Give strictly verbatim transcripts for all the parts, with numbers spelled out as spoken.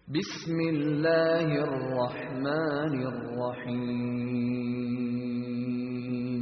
ബിസ്മില്ലാഹിർ റഹ്മാനിർ റഹീം.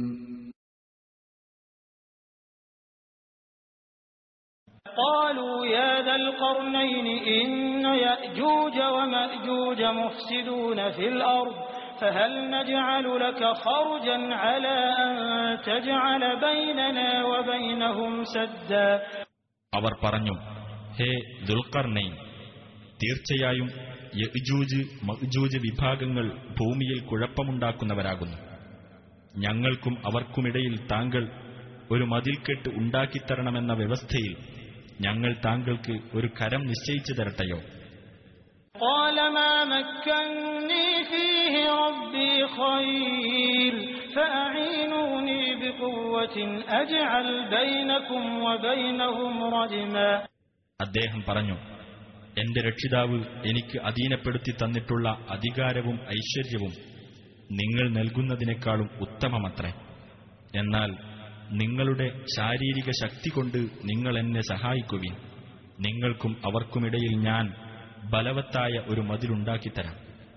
قالوا يا ذا القرنين إن يأجوج ومأجوج مفسدون في الأرض فهل نجعل لك خرجا على أن تجعل بيننا وبينهم سدا. അവർ പറഞ്ഞു, ഹേ ദുൽഖർനൈൻ, തീർച്ചയായും യഅ്ജൂജ് മഅ്ജൂജ് വിഭാഗങ്ങൾ ഭൂമിയിൽ കുഴപ്പമുണ്ടാക്കുന്നവരാകുന്നു. ഞങ്ങൾക്കും അവർക്കുമിടയിൽ താങ്കൾ ഒരു മതിൽക്കെട്ട് ഉണ്ടാക്കിത്തരണമെന്ന വ്യവസ്ഥയിൽ ഞങ്ങൾ താങ്കൾക്ക് ഒരു കരം നിശ്ചയിച്ചു തരട്ടെയോ? قال ما مكنني فيه ربي خير فأعينوني بقوة أجعل بينكم وبينهم رجما. അദ്ദേഹം പറഞ്ഞു, എന്റെ രക്ഷിതാവ് എനിക്ക് അധീനപ്പെടുത്തി തന്നിട്ടുള്ള അധികാരവും ഐശ്വര്യവും നിങ്ങൾ നൽകുന്നതിനേക്കാളും ഉത്തമമത്രേ. എന്നാൽ നിങ്ങളുടെ ശാരീരിക ശക്തി കൊണ്ട് നിങ്ങൾ എന്നെ സഹായിക്കുവിൻ. നിങ്ങൾക്കും അവർക്കുമിടയിൽ ഞാൻ ബലവത്തായ ഒരു മതിലുണ്ടാക്കിത്തരാം.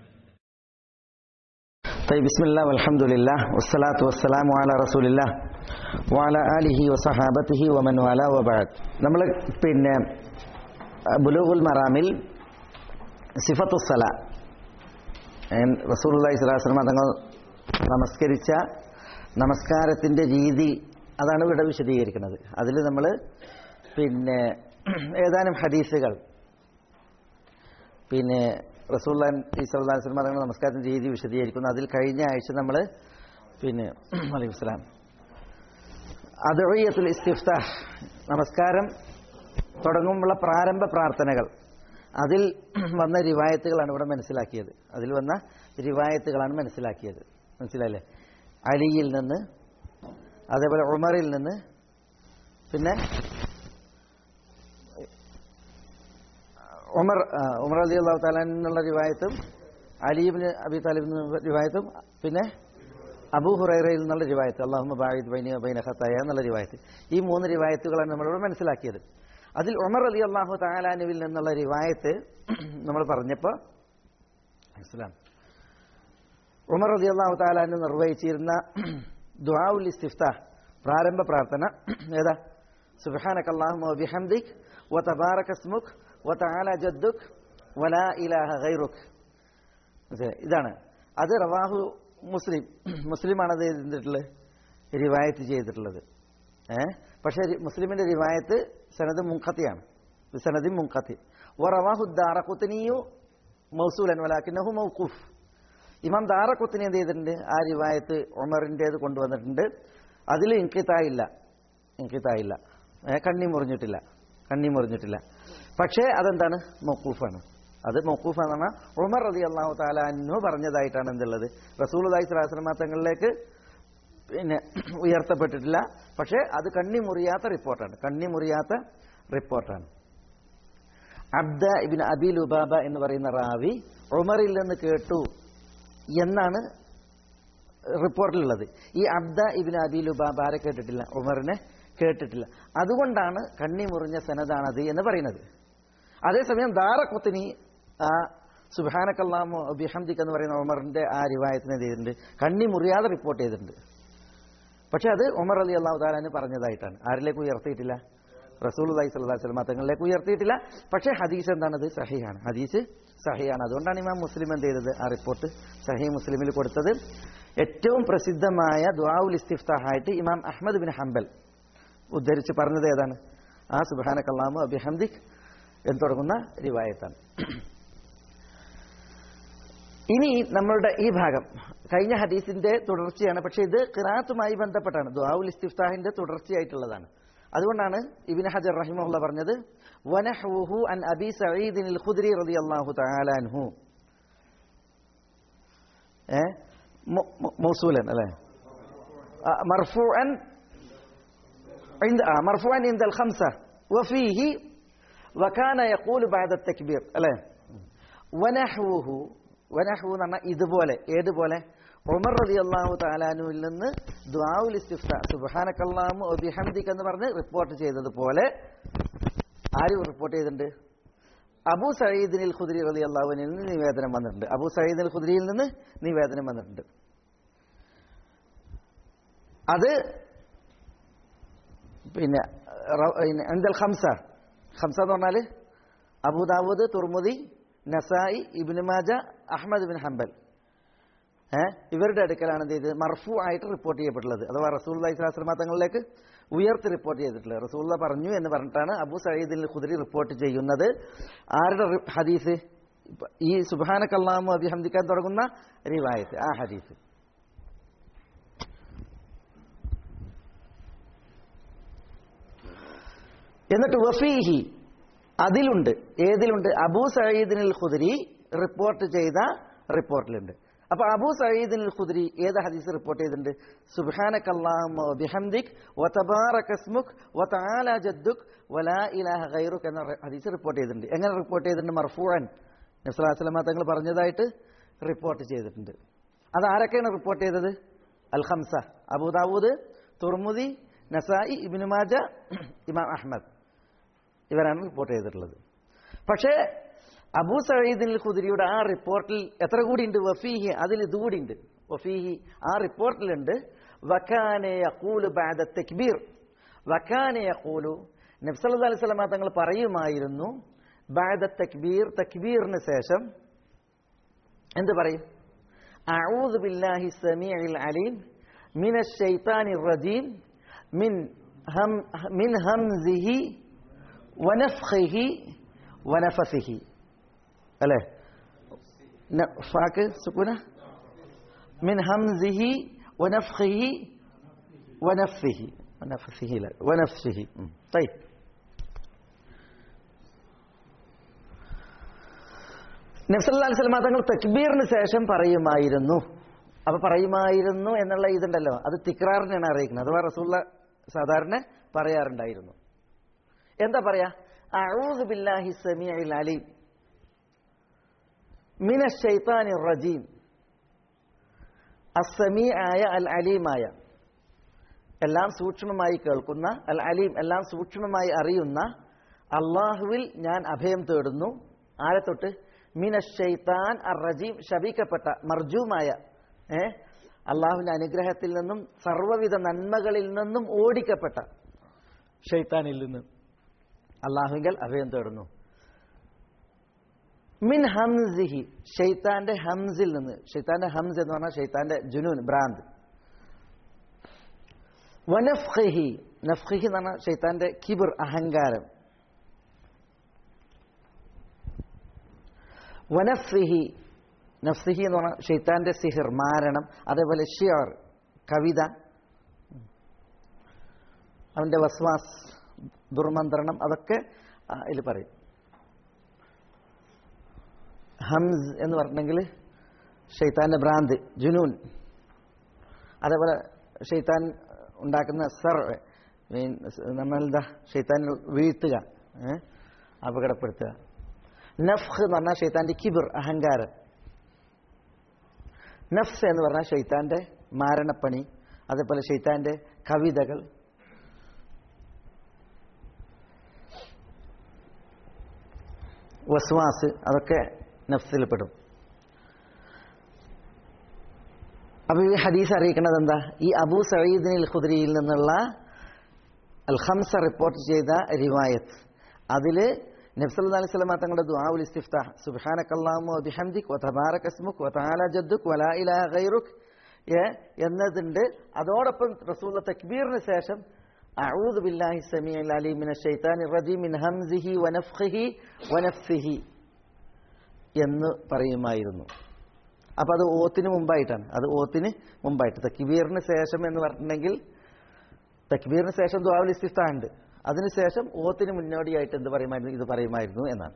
ബിസ്മില്ലാഹി വൽഹംദുലില്ലാഹ് വസ്സലാത്തു വസ്സലാമു അലാ റസൂലില്ലാഹ് വഅലാ ആലിഹി വസഹാബത്തിഹി വമൻ വാലാ വബഅദ്. നമ്മൾ പിന്നെ ബുലൂഗുൽ മറാമിൽ സിഫത്തുസ് സലാ, റസൂലുള്ളാഹി സ്വല്ലല്ലാഹു അലൈഹി വസല്ലം തങ്ങൾ നമസ്കരിച്ച നമസ്കാരത്തിന്റെ രീതി അതാണ് ഇവിടെ വിശദീകരിക്കുന്നത്. അതിൽ നമ്മൾ പിന്നെ ഏതാനും ഹദീസുകൾ പിന്നെ റസൂലുള്ളാഹി സ്വല്ലല്ലാഹു അലൈഹി വസല്ലം തങ്ങൾ നമസ്കാരത്തിന്റെ രീതി വിശദീകരിക്കുന്നു. അതിൽ കഴിഞ്ഞ ആഴ്ച നമ്മൾ പിന്നെ അലൈഹി വസല്ലം അദ്ഇയത്തുൽ ഇസ്തിഫ്താഹ്, നമസ്കാരം തുടങ്ങുമ്പോഴുള്ള പ്രാരംഭ പ്രാർത്ഥനകൾ, അതിൽ വന്ന റിവായത്തുകളാണ് ഇവിടെ മനസ്സിലാക്കിയത്. അതിൽ വന്ന റിവായത്തുകളാണ് മനസ്സിലാക്കിയത്. മനസ്സിലായില്ലേ? അലിയിൽ നിന്ന്, അതേപോലെ ഉമറിൽ നിന്ന്, പിന്നെ ഉമർ ഉമർ റളിയല്ലാഹു തആല എന്നുള്ള റിവായത്തും അലി ഇബ്നു അബി താലിബ് എന്നുള്ള റിവായത്തും പിന്നെ അബൂ ഹുറൈറയിൽ നിന്നുള്ള റിവായത്ത് അല്ലാഹുമ്മ ബഅദ് ബൈനി വബൈന ഖതായ എന്നുള്ള റിവായത്ത്. ഈ മൂന്ന് റിവായത്തുകളാണ് നമ്മളിവിടെ മനസ്സിലാക്കിയത്. അതിൽ ഉമർ റളിയല്ലാഹു തആല അൻഹുവിൽ നിന്നുള്ള റിവായത്ത് നമ്മൾ പറഞ്ഞപ്പോൾ ഇസ്ലാം ഉമർ റളിയല്ലാഹു തആല അൻഹു നിർവഹിച്ചിരുന്ന ദുആഉൽ ഇസ്തിഫ്താഹ്, പ്രാരംഭ പ്രാർത്ഥന ഏതാ? സുബ്ഹാനകല്ലാഹുമ്മ വബിഹംദിക് വതബാറക ഇസ്മുക് വതആല ജദ്ദുക് വലാ ഇലാഹ ഗൈറുക്. ഇതാണ്. അത് റവാഹു മുസ്ലിം മുസ്ലിമാണ് അത് ചെയ്തിട്ടുള്ളത്, റിവായത്ത് ചെയ്തിട്ടുള്ളത്. ഏഹ് പക്ഷേ മുസ്ലിമിന്റെ റിവായത്ത് സനദ് മുൻഖത്തിയാണ്, സനദ് മുൻഖത്തി. വറവാഹു ദാറഖുത്നിയു മൗസൂലൻ വലാകിന്നഹു മൗഖൂഫ്. ഇമാം ദാറഖുത്നി എന്ത് ചെയ്തിട്ടുണ്ട്? ആ റിവായത്ത് ഉമറിൻ്റേത് കൊണ്ടുവന്നിട്ടുണ്ട്. അതിൽ ഇൻഖിതായില്ല, ഇൻഖിതായില്ല, കണ്ണി മുറിഞ്ഞിട്ടില്ല, കണ്ണി മുറിഞ്ഞിട്ടില്ല. പക്ഷേ അതെന്താണ്? മൗഖൂഫാണ്. അത് മൗഖൂഫാന്ന് പറഞ്ഞാൽ ഉമർ റളിയല്ലാഹു തആല അൻഹു പറഞ്ഞതായിട്ടാണ് എന്തുള്ളത്, റസൂലുള്ളാഹി സ്വല്ലല്ലാഹു അലൈഹി വസല്ലം തങ്ങളിലേക്ക് പിന്നെ ഉയർത്തപ്പെട്ടിട്ടില്ല. പക്ഷേ അത് കണ്ണി മുറിയാത്ത റിപ്പോർട്ടാണ്, കണ്ണി മുറിയാത്ത റിപ്പോർട്ടാണ്. അബ്ദ ഇബ്നു അബി ലുബാബ എന്ന് പറയുന്ന റാവി ഉമറിൽ നിന്ന് കേട്ടു എന്നാണ് റിപ്പോർട്ടിലുള്ളത്. ഈ അബ്ദ ഇബ്നു അബി ലുബാബ ആരെ കേട്ടിട്ടില്ല? ഉമറിനെ കേട്ടിട്ടില്ല. അതുകൊണ്ടാണ് കണ്ണി മുറിഞ്ഞ സനദാണത് എന്ന് പറയുന്നത്. അതേസമയം ദാറഖുത്നി ആ സുബ്ഹാനകല്ലാഹു വബിഹംദിക് എന്ന് പറയുന്ന ഉമറിന്റെ ആ റിവായത്തിനെ ചെയ്തിട്ടുണ്ട്, കണ്ണി മുറിയാതെ റിപ്പോർട്ട് ചെയ്തിട്ടുണ്ട്. പക്ഷെ അത് ഉമർ റളിയല്ലാഹു തആല അൻഹു പറഞ്ഞതായിട്ടാണ്. ആരിലേക്ക് ഉയർത്തിയിട്ടില്ല? റസൂലുള്ളാഹി സ്വല്ലല്ലാഹു അലൈഹി വസല്ലം തങ്ങളിലേക്ക് ഉയർത്തിയിട്ടില്ല. പക്ഷേ ഹദീസ് എന്താണത്? സഹീഹാണ്, ഹദീസ് സഹീഹാണ്. അതുകൊണ്ടാണ് ഇമാം മുസ്ലിം എന്ത് ചെയ്തത്? ആ റിപ്പോർട്ട് സഹീഹ് മുസ്ലിമിൽ കൊടുത്തത്. ഏറ്റവും പ്രസിദ്ധമായ ദുആഉൽ ഇസ്തിഫ്താഹ് ആയിട്ട് ഇമാം അഹ്മദ് ബിൻ ഹംബൽ ഉദ്ധരിച്ച് പറഞ്ഞത് ഏതാണ്? ആ സുബ്ഹാനകല്ലാഹു വബിഹംദിക് എന്ന് തുടങ്ങുന്ന റിവായത്താണ്. ഇനി നമ്മളുടെ ഈ ഭാഗം കഴിഞ്ഞ ഹദീസിന്റെ തുടർച്ചയാണ്. പക്ഷേ ഇത് ഖിറാഅത്തുമായി ബന്ധപ്പെട്ടാണ്, ദുആഉൽ ഇസ്തിഫ്താഹിന്റെ തുടർച്ചയായിട്ടുള്ളതാണ്. അതുകൊണ്ടാണ് ഇബ്നു ഹജർ റഹിമഹുള്ള പറഞ്ഞത് വനഹുഹു അൻ അബി സഈദ് അൽ ഖുദ്രി റളിയല്ലാഹു തആല അൻഹു. ഏ മൗസൂലൻ അല്ലേ? മർഫൂഅൻ عند مرفوعا عند الخمسة وفيه وكان يقول بعد التكبير അല്ലേ? ونحوه ونحو എന്ന് പറഞ്ഞാൽ ഇതുപോലെ. ഏതുപോലെ? ഉമർ റളിയല്ലാഹു തആല അൻഹുവിൽ നിന്ന് ദുആഉൽ ഇസ്തിഫ്താഹ് സുബ്ഹാനകല്ലാഹു വബിഹംദിക എന്ന് പറഞ്ഞ് റിപ്പോർട്ട് ചെയ്തതുപോലെ ആര് റിപ്പോർട്ട് ചെയ്തിട്ടുണ്ട്? അബൂ സഈദിൽ ഖുദ്രി റളിയല്ലാഹു അൻഹുവിൽ നിന്ന് നിവേദനം വന്നിട്ടുണ്ട്. അബൂ സഈദിൽ ഖുദ്രിയിൽ നിന്ന് നിവേദനം വന്നിട്ടുണ്ട്. അത് പിന്നെ അൻദൽ ഖംസ ഖംസ എന്ന് പറഞ്ഞാൽ Abu Dawud, Tirmidhi, Nasai, Ibn Majah, Ahmad bin Hanbal ഏഹ് ഇവരുടെ അടുക്കലാണ് എന്ത് ചെയ്ത് മർഫൂ ആയിട്ട് റിപ്പോർട്ട് ചെയ്യപ്പെട്ടുള്ളത്. അഥവാ റസൂലുള്ളാഹി സ്വല്ലല്ലാഹു അലൈഹി വസല്ലം തങ്ങളിലേക്ക് ഉയർത്തി റിപ്പോർട്ട് ചെയ്തിട്ടുള്ളത്. റസൂലുള്ള പറഞ്ഞു എന്ന് പറഞ്ഞിട്ടാണ് അബൂ സഈദ് ഖുദ്രി റിപ്പോർട്ട് ചെയ്യുന്നത്. ആരുടെ ഹദീസ്? ഈ സുബ്ഹാനകല്ലാഹു വബിഹംദിക തുടങ്ങുന്ന റിവായത്ത്, ആ ഹദീസ്. എന്നിട്ട് വഫീഹി അതിലുണ്ട്, ഏതിലുണ്ട്? അബൂ സഈദ് ഖുദ്രി റിപ്പോർട്ട് ചെയ്ത റിപ്പോർട്ടിലുണ്ട്. അപ്പൊ അബൂ സഈദ് ഖുദ്രി ഏത് ഹദീസ് റിപ്പോർട്ട് ചെയ്തിട്ടുണ്ട്? സുബ്ഹാനകല്ലാഹുമ്മ വബിഹംദിക് വതബാറക ഇസ്മുക് വതആല ജദ്ദുക് വലാ ഇലാഹ ഗൈറുക എന്ന ഹദീസ് റിപ്പോർട്ട് ചെയ്തിട്ടുണ്ട്. എങ്ങനെ റിപ്പോർട്ട് ചെയ്തിട്ടുണ്ട്? മർഫൂഅൻ, നബി സല്ലല്ലാഹു അലൈഹി വസല്ലം തങ്ങൾ പറഞ്ഞതായിട്ട് റിപ്പോർട്ട് ചെയ്തിട്ടുണ്ട്. അത് ആരൊക്കെയാണ് റിപ്പോർട്ട് ചെയ്തത്? അൽ ഖംസ, Abu Dawud, Tirmidhi, Nasai, Ibn Majah, ഇമാം അഹ്മദ്, ഇവരാണ് റിപ്പോർട്ട് ചെയ്തിട്ടുള്ളത്. പക്ഷേ അബൂ സഈദ് ഖുദ്രിയുടെ ആ റിപ്പോർട്ടിൽ എത്ര കൂടി ഉണ്ട്? വഫീഹി, അതിൽ ഇതുകൂടി ഉണ്ട്. വഫീഹി, ആ റിപ്പോർട്ടിലുണ്ട് വകാന യഖൂലു ബഅദ തക്ബീർ, വകാന യഖൂലു, നബി സല്ലല്ലാഹു അലൈഹി വസല്ലം തങ്ങൾ പറയുമായിരുന്നു ബഅദ തക്ബീർ, തക്ബീറിന് ശേഷം എന്ത് പറയും? അഊദു ബില്ലാഹി സമീഉൽ അലീം മിനശ് ശൈത്താനിർ റജീം മിൻ ഹം മിൻ ഹംസിഹി വനഫ്ഖിഹി വനഫസിഹി, അല്ലേ? ഫാക്ക് സുക്കൂന, മിൻ ഹംസിഹി വനഫ്ഖിഹി വനഫ്സിഹി വനഫസിഹി വനഫ്സിഹി. طيب, നബി സല്ലല്ലാഹു അലൈഹി വസല്ലം തങ്ങൾ തക്ബീറിന് ശേഷം പറയുമായിരുന്നു. അപ്പൊ പറയുമായിരുന്നു എന്നുള്ള ഇതുണ്ടല്ലോ, അത് തിക്റാറിനെയാണ് അറിയിക്കുന്നത്. അഥവാ റസൂലുള്ളാഹി സാധാരണ പറയാറുണ്ടായിരുന്നു. എന്താ പറയാ? അഊദു ബില്ലാഹി സമീഉൽ അലീം മിനശ് ശൈത്താനിർ റജീം. അസ്സമീആയ അൽ അലീമായ, എല്ലാം സൂക്ഷ്മമായി കേൾക്കുന്ന, അൽ അലീം എല്ലാം സൂക്ഷ്മമായി അറിയുന്ന അല്ലാഹുവിൽ ഞാൻ അഭയം തേടുന്നു. ആരെ തൊട്ട്? മിനശ് ശൈത്താൻ അർ റജീം, ശപിക്കപ്പെട്ട, മർജൂമായ, ഏ അള്ളാഹുവിന്റെ അനുഗ്രഹത്തിൽ നിന്നും സർവ്വവിധ നന്മകളിൽ നിന്നും ഓടിക്കപ്പെട്ട ഷൈത്താനിൽ നിന്ന് അള്ളാഹുവിൽ അഭയം തേടുന്നു. മിൻ ഹംസിഹി, ഷൈത്താന്റെ ഹംസിൽ നിന്ന്. ഷൈത്താന്റെ ഹംസ് എന്ന് പറഞ്ഞാൽ ഷൈത്താന്റെ ജുനൂൻ, ഭ്രാന്ത്. വനഫ്ഖിഹി, നഫ്ഖിഹി എന്ന് പറഞ്ഞാൽ ഷൈത്താന്റെ കിബർ, അഹങ്കാരം. വനഫ്സിഹി, നഫ്സിഹി എന്ന് പറഞ്ഞാൽ ഷൈത്താന്റെ സിഹിർ, മാരണം. അതേപോലെ ഷിയർ, കവിത, അവന്റെ വസ്വാസ്, ദുർമന്ത്രണം, അതൊക്കെ ഇതിൽ പറയും. ഹംസ് എന്ന് പറഞ്ഞെങ്കിൽ ഷൈത്താന്റെ ഭ്രാന്ത്, ജുനൂൻ. അതേപോലെ ഷൈത്താൻ ഉണ്ടാക്കുന്ന സർ, നമ്മളെന്താ ഷൈത്താൻ വീഴ്ത്തുക, അപകടപ്പെടുത്തുക. നഫ്ഖ് എന്ന് പറഞ്ഞാൽ ഷൈത്താന്റെ കിബിർ, അഹങ്കാരം. നഫ്സ് എന്ന് പറഞ്ഞാൽ ഷൈത്താന്റെ മാരണപ്പണി. അതേപോലെ ഷൈത്താന്റെ കവിതകൾ. വസ്വാസ്, അതൊക്കെ നഫ്സിൽപ്പെടും. അപ്പൊ ഈ ഹദീസ് അറിയിക്കുന്നത് എന്താ? ഈ അബൂ സഈദ് ഖുദ്രിയിൽ നിന്നുള്ള അൽ ഖംസ റിപ്പോർട്ട് ചെയ്ത റിവായത്ത്, അതില് നബി സല്ലല്ലാഹു അലൈഹി വസല്ലം തങ്ങളുടെ ദുആഉൽ ഇസ്തിഫ്താഹ്, സുബ്ഹാനകല്ലാഹുമ്മ വബിഹംദിക വതബാറക ഇസ്മുക വതആല ജദ്ദുക വലാ ഇലാഹ ഗൈറുക എന്നതുണ്ട്. അതോടൊപ്പം റസൂലുള്ളാഹി തക്ബീറിന് ശേഷം അഊദു ബില്ലാഹി സമീഉൽ അലീം മിനശ് ശൈത്താനിർ റജീം മിൻ ഹംസിഹി വനഫ്ഖിഹി വനഫ്സിഹി എന്ന് പറയുമായിരുന്നു. അപ്പൊ അത് ഓത്തിന് മുമ്പായിട്ടാണ്. അത് ഓത്തിന് മുമ്പായിട്ട്, തക്ബീറിന് ശേഷം എന്ന് പറഞ്ഞിട്ടുണ്ടെങ്കിൽ തക്ബീറിന് ശേഷം ദുആഉൽ ഇസ്തിഫ്താഹ് ഉണ്ട്. അതിനുശേഷം ഓത്തിന് മുന്നോടിയായിട്ട് എന്ത് പറയുമായിരുന്നു? ഇത് പറയുമായിരുന്നു എന്നാണ്.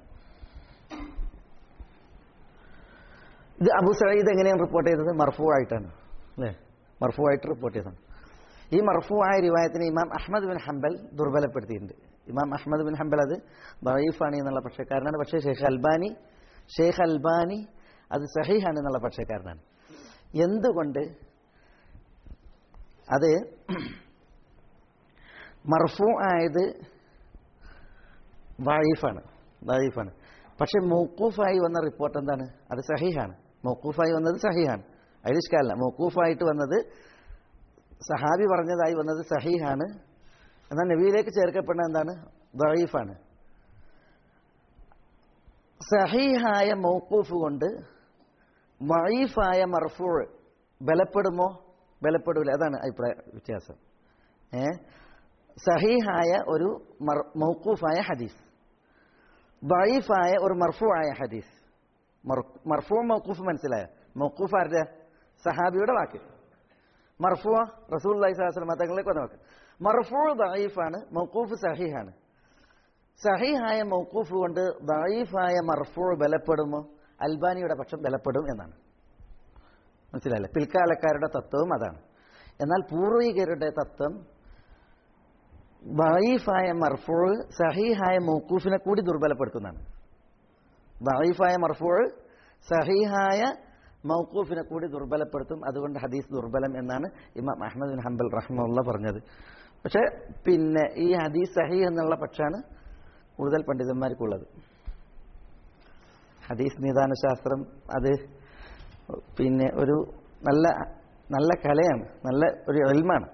ഇത് അബൂ സഈദ് എങ്ങനെയാണ് റിപ്പോർട്ട് ചെയ്തത്? മർഫൂ ആയിട്ടാണ്, അല്ലേ? മർഫൂ ആയിട്ട് റിപ്പോർട്ട് ചെയ്തതാണ്. ഈ മർഫൂ ആയ റിവായത്തിനെ ഇമാം അഹ്മദ് ബിൻ ഹംബൽ ദുർബലപ്പെടുത്തിയിട്ടുണ്ട്. ഇമാം അഹ്മദ് ബിൻ ഹംബൽ അത് ദഈഫാണ് എന്നുള്ള പക്ഷക്കാരനാണ്. പക്ഷേ ഷെയ്ഖ് അൽബാനി ഷെയ്ഖ് അൽബാനി അത് സഹീഹാണ് എന്നുള്ള പക്ഷക്കാരനാണ്. എന്തുകൊണ്ട്? അത് മർഫൂ ആയത് ദഈഫാണ് ദഈഫാണ് പക്ഷെ മൗഖൂഫായി വന്ന റിപ്പോർട്ട് എന്താണ്? അത് സഹീഹാണ്. മൗഖൂഫായി വന്നത് സഹീഹാണ്, അതിൽ ഇഷ്കാലല്ല. മൗഖൂഫായിട്ട് വന്നത് സഹാബി പറഞ്ഞതായി വന്നത് സഹീഹാണ്. എന്നാൽ നബിയിലേക്ക് ചേർക്കപ്പെടുന്ന എന്താണ്? ദഈഫാണ്. സഹീഹായ മൗഖൂഫ് കൊണ്ട് ദഈഫായ മർഫൂ ബലപ്പെടുമോ? ബലപ്പെടൂല. അതാണ് അഭിപ്രായ വ്യത്യാസം. ഏ സഹീഹായ ഒരു മൗഖൂഫായ ഹദീസ്, ദഈഫായ ഒരു മർഫൂആയ ഹദീസ്. മർഫൂ മൗഖൂഫ് മനസ്സിലായോ? മൗഖൂഫ് ആരുടെ? സഹാബിയുടെ വാക്ക്. മർഫൂ റസൂലുള്ളാഹി സ്വല്ലല്ലാഹു അലൈഹി വസല്ലം തങ്ങളിലേക്ക് വന്ന വാക്ക്. മർഫൂ ദഈഫാണ്, മൗഖൂഫ് സഹീഹാണ്. സഹീഹായ മൗഖൂഫ് കൊണ്ട് ദഈഫായ മർഫൂ ബലപ്പെടുമോ? അൽബാനിയുടെ പക്ഷം ബലപ്പെടും എന്നാണ്. മനസ്സിലായില്ലേ? പിൽക്കാലക്കാരുടെ തത്വവും അതാണ്. എന്നാൽ പൂർവികരുടെ തത്വം ദഈഫായ മർഫൂ സഹീഹായ മൗഖൂഫിനെ കൂടി ദുർബലപ്പെടുത്തുന്നതാണ്. ദഈഫായ മർഫൂ സഹീഹായ മൗഖൂഫിനെ കൂടി ദുർബലപ്പെടുത്തും. അതുകൊണ്ട് ഹദീസ് ദുർബലം എന്നാണ് ഇമാം അഹ്മദ് ബിൻ ഹംബൽ റഹിമഹുല്ലാഹ് പറഞ്ഞത്. പക്ഷേ പിന്നെ ഈ ഹദീസ് സഹീഹ് എന്നുള്ള പക്ഷാണ് കൂടുതൽ പണ്ഡിതന്മാർക്കുള്ളത്. ഹദീസ് നിദാനശാസ്ത്രം അത് പിന്നെ ഒരു നല്ല നല്ല കലയാണ്, നല്ല ഒരു ഇൽമാണ്.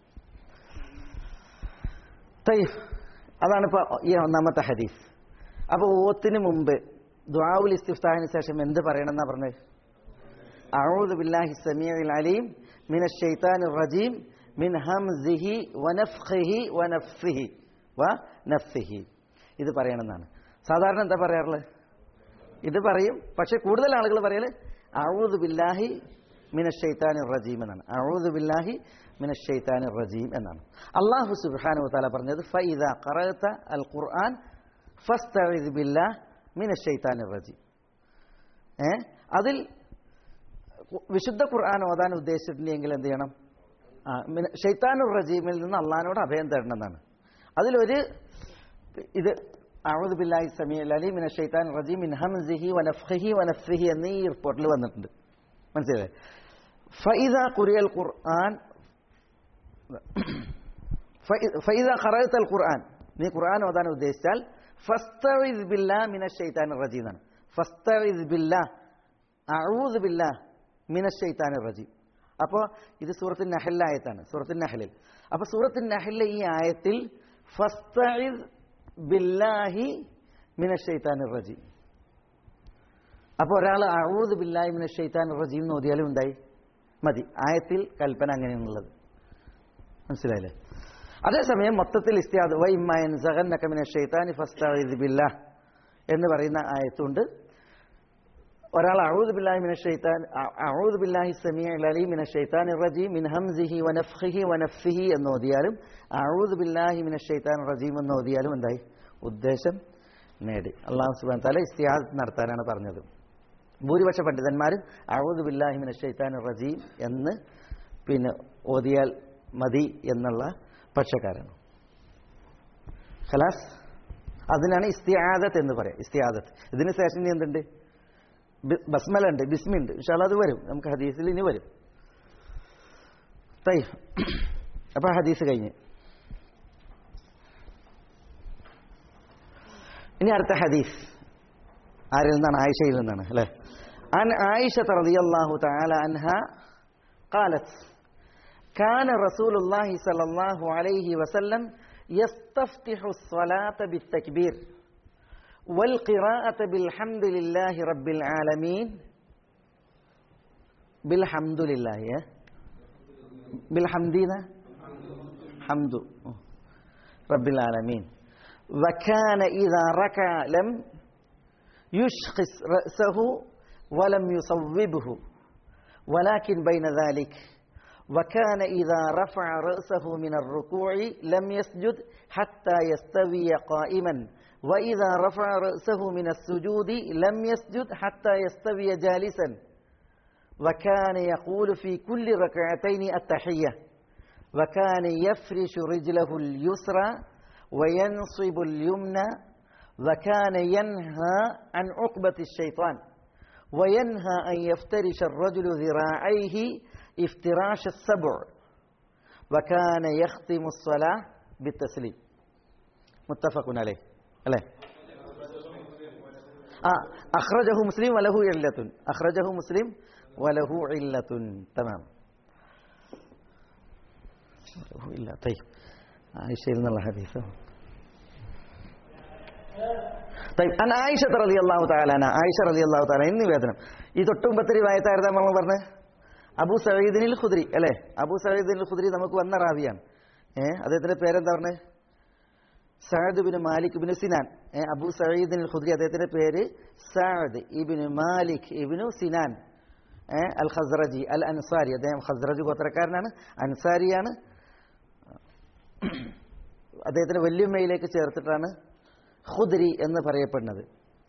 അതാണ് ഇപ്പോൾ ഈ ഒന്നാമത്തെ ഹദീസ്. അപ്പോൾ ഓത്തിന് മുമ്പ് ദുആഉൽ ഇസ്തിഫ്താഹിന് ശേഷം എന്ത് പറയണമെന്നാ പറഞ്ഞത്? അഊദു ബില്ലാഹി സമീഉൽ അലീം മിനശ് ശൈത്താനിർ റജീം മിൻ ഹംസിഹി വനഫ്ഖിഹി വനഫ്സിഹി വനഫ്സിഹി. ഇത് പറയണമെന്നാണ്. സാധാരണ എന്താ പറയാറുള്ളത്? ഇത് പറയും. പക്ഷെ കൂടുതൽ ആളുകൾ പറയല് അഊദു ബില്ലാഹി മിനശ് ശൈത്താനിർ റജീം എന്നാണ്. അഊദു ബില്ലാഹി മിനശ് ശൈത്താനിർ റജീം എന്നാണ്. അല്ലാഹു സുബ്ഹാനഹു വ തആല പറഞ്ഞത് ഫഇദാ ഖറഅത അൽ ഖുർആൻ ഫസ്തഇദ് ബില്ലാഹി മിനശ് ശൈത്താനിർ റജീം. ഏ അതിൽ വിശുദ്ധ ഖുർആൻ ഓതാൻ ഉദ്ദേശിച്ചിട്ടുണ്ടെങ്കിൽ എന്ത് ചെയ്യണം? ആ ശൈത്താനുർ റജീമിൽ നിന്ന് അള്ളാഹിനോട് അഭയം തേടണമെന്നാണ്. അതിലൊരു ഇത് അഊദു ബില്ലാഹി സമീഉൽ അലീം മിനശ് ശൈത്താനിർ റജീം മിൻ ഹംസിഹി വനഫ്ഖിഹി വനഫ്സിഹി എന്നീ ഈ റിപ്പോർട്ടിൽ വന്നിട്ടുണ്ട്. മനസ്സിലായി? ഫഇദാ ഖുറിയൽ ഖുർആൻ ഫഇദാ ഖറഅതൽ ഖുർആൻ, നീ ഖുർആൻ ഓതാൻ ഉദ്ദേശിച്ചാൽ ഫസ്തഇദ് ബില്ലാഹി മിനശ് ശൈത്താനിർ റജീം എന്നാണ്. ഫസ്തഇദ് ബില്ലാഹി അഊദു ബില്ലാഹി മിനശ് ശൈത്താനിർ റജീം. അപ്പോൾ ഇത് സൂറത്തുൻ നഹ്ൽ ആയത്താണ്, സൂറത്തുൻ നഹ്ലിൽ. അപ്പോൾ സൂറത്തുൻ നഹ്ലിലെ ഈ ആയത്തിൽ ഫസ്തഇദ് ബില്ലാഹി മിനശ് ശൈത്താനിർ റജീം. അപ്പോൾ ഒരാൾ അഊദു ബില്ലാഹി മിനശ് ശൈത്താനിർ റജീം എന്ന് ഓതിയാലും ഉണ്ടായി മതി. ആയത്തിൽ കൽപ്പന അങ്ങനെയാണുള്ളത്. മനസ്സിലായില്ലേ? അതേസമയം മൊത്തത്തിൽ ഇസ്തിആദ് വ ഇമ്മാ യൻസഗന്നക മിനശ് ശൈത്താനി ഫസ്തഇദ് ബില്ലാഹ് എന്ന് പറയുന്ന ആയത്തുണ്ട്. ഒരാൾ അഊദു ബില്ലാഹി മിനശ് ശൈത്താൻ അഊദു ബില്ലാഹി സമീഉൽ അലീം മിനശ് ശൈത്താനിർ റജീം മിൻ ഹംസിഹി വനഫ്ഖിഹി വനഫ്സിഹി എന്ന് ഓതിയാലും അഊദു ബില്ലാഹി മിനശ് ശൈത്താനിർ റജീം എന്ന് ഓതിയാലും എന്തായി? ഉദ്ദേശം നേടി. അല്ലാഹു സുബ്ഹാനഹു വ തആല ഇസ്തിആദ് നടത്താനാണ് പറഞ്ഞത്. ഭൂരിപക്ഷ പണ്ഡിതന്മാരും അഊദു ബില്ലാഹി മിനശ് ശൈത്താനിർ റജീം എന്ന് പിന്നെ ഓതിയാൽ മതി എന്നുള്ള പക്ഷക്കാരാണ്. ഖലാസ്. അതിനാണ് ഇസ്തിആദത്ത് എന്ന് പറയാം. ഇസ്തിആദത്ത്. ഇതിന് ശേഷം ഇനി എന്തുണ്ട്? ബസ്മല ഉണ്ട്, ബിസ്മിണ്ട്. ഇൻഷാ അല്ലാഹ് അത് വരും, നമുക്ക് ഹദീസിൽ ഇനി വരും. തയ്യ്. അപ്പോൾ ഹദീസ് കഴിഞ്ഞ് ഇനി അടുത്ത ഹദീസ് ആരിൽ നിന്നാണ്? ആയിഷയിൽ നിന്നാണ് അല്ലേ? അൻ ആയിഷ റളിയല്ലാഹു തആല അൻഹ قالت كان رسول الله صلى الله عليه وسلم يستفتح الصلاة بالتكبير والقراءة بالحمد لله رب العالمين. بالحمد لله بالحمدنا حمد رب العالمين. وكان إذا ركع لم يشخص رأسه ولم يصوبه ولكن بين ذلك. وكان إذا رفع رأسه من الركوع لم يسجد حتى يستوي قائما. وإذا رفع رأسه من السجود لم يسجد حتى يستوي جالسا. وكان يقول في كل ركعتين التحية. وكان يفرش رجله اليسرى وينصب اليمنى. وكان ينهى عن عقبة الشيطان وينهى أن يفترش الرجل ذراعيه افتراش السبع. وكان يختم الصلاة بالتسليم. متفق عليه. അല്ലേ? അഖ്റജഹു മുസ്ലിം വലഹു ഇല്ലത്തുൻ. അഖ്റജഹു മുസ്ലിം വലഹു ഇല്ലത്തുൻ. തമാം. ഇല്ല തയ്യ് ആയിഷയിൽ നിന്നുള്ള ഹദീസ്. അൻ ആയിഷ റളിയല്ലാഹു തആല അൻഹ, ആയിഷ റളിയല്ലാഹു തആല അൻഹ നിവേദനം. ഈ തൊട്ടുമ്പത്തെ റിവായത്തായിരുന്നു നമ്മൾ പറഞ്ഞത് അബൂ സഈദിനിൽ ഖുദ്രി അല്ലേ? അബൂ സഈദിനിൽ ഖുദ്രി നമുക്ക് വന്ന റാവിയാണ്. ഏഹ് അദ്ദേഹത്തിന്റെ പേരെന്താ പറഞ്ഞത്? Saad ibn Malik ibn Sinan. ഏഹ് അബൂ സഈദിനിൽ ഖുദ്രി അദ്ദേഹത്തിന്റെ പേര് Saad ibn Malik ibn Sinan ഏഹ് അൽ ഖസ്റജി അൽ അൻസാരി. അദ്ദേഹം ഖസ്റജ് ഗോത്രക്കാരനാണ്, അൻസാരിയാണ്. അദ്ദേഹത്തിന്റെ വല്യമ്മയിലേക്ക് ചേർത്തിട്ടാണ് ഖുദ്രി എന്ന് പറയപ്പെടുന്നത്.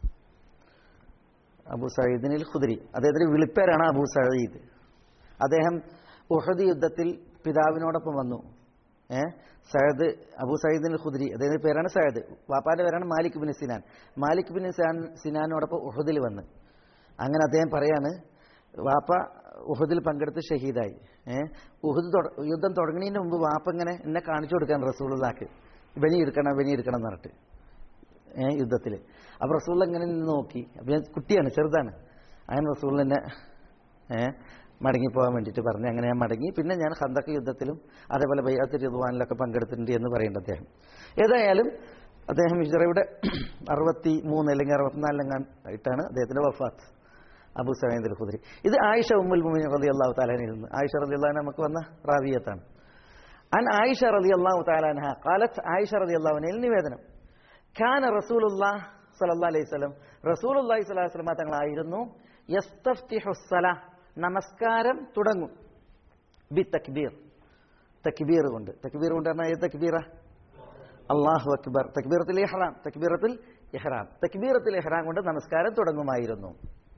അബൂ സഈദിനിൽ ഖുദ്രി അദ്ദേഹത്തിന്റെ വിളിപ്പേരാണ് അബൂ സഈദ്. അദ്ദേഹം ഉഹദ് യുദ്ധത്തിൽ പിതാവിനോടൊപ്പം വന്നു. ഏഹ് സഅദ് അബൂ സഈദിനിൽ ഖുദ്രി അദ്ദേഹത്തിന്റെ പേരാണ് സഅദ്. വാപ്പാന്റെ പേരാണ് Malik bin Sinan. Malik bin സിനാനോടൊപ്പം ഉഹദിൽ വന്ന് അങ്ങനെ അദ്ദേഹം പറയാണ് വാപ്പ ഉഹദിൽ പങ്കെടുത്ത് ഷഹീദായി. ഏഹ് ഉഹദ് യുദ്ധം തുടങ്ങുന്നതിന് മുമ്പ് വാപ്പ ഇങ്ങനെ എന്നെ കാണിച്ചു കൊടുക്കാൻ റസൂലുള്ളാഹിക്ക് ബനി എടുക്കണം ബനി എടുക്കണം എന്ന് പറഞ്ഞിട്ട് ഏഹ് യുദ്ധത്തിൽ. അപ്പോൾ റസൂൽ ഇങ്ങനെ നിന്ന് നോക്കി. അപ്പം ഞാൻ കുട്ടിയാണ്, ചെറുതാണ്. അങ്ങനെ റസൂൽ എന്നെ ഏഹ് മടങ്ങിപ്പോകാൻ വേണ്ടിയിട്ട് പറഞ്ഞു. അങ്ങനെ ഞാൻ മടങ്ങി. പിന്നെ ഞാൻ ഖന്തഖ് യുദ്ധത്തിലും അതേപോലെ ബൈഅത്ത് റിദ്വാനിലൊക്കെ പങ്കെടുത്തിട്ടുണ്ട് എന്ന് പറയുന്നുണ്ട് അദ്ദേഹം. ഏതായാലും അദ്ദേഹം ഹിജ്റയുടെ അറുപത്തി മൂന്ന് അല്ലെങ്കിൽ അറുപത്തിനാലിലെങ്ങാൻ ആയിട്ടാണ് അദ്ദേഹത്തിന്റെ വഫാത്ത്. അബൂ സഈദ് അൽ ഖുദ്രി. ഇത് ആയിഷ ഉമ്മുൽ മുഅ്മിനീൻ റളിയല്ലാഹു തആല അൻഹയിൽ നിന്ന്. ആയിഷ റളിയല്ലാഹു അൻഹ നമുക്ക് വന്ന റാവിയത്താണ്. അൻ ആയിഷ റളിയല്ലാഹു തആല അൻഹ ഖാലത്ത്, ആയിഷ റളിയല്ലാഹു അൻഹയിൽ നിവേദനം, കാന റസൂലുള്ളാഹി സ്വല്ലല്ലാഹു അലൈഹി വസല്ലം, റസൂലുള്ളാഹി സ്വല്ലല്ലാഹു അലൈഹി വസല്ലം തങ്ങളായിരുന്നു യസ്തഫ്തിഹു സ്വലാഹ്, നമസ്കാരം തുടങ്ങും, ബി തക്ബീർ, തക്ബീർ കൊണ്ട്. തക്ബീർ കൊണ്ട് പറഞ്ഞാൽ ഏത് തക്ബീറ? അല്ലാഹു അക്ബർ, തക്ബീറത്തുൽ ഇഹ്റാം, തക്ബീറത്തുൽ ഇഹ്റാം, തക്ബീറത്തുൽ ഇഹ്റാം കൊണ്ട് നമസ്കാരം തുടങ്ങുമായിരുന്നു.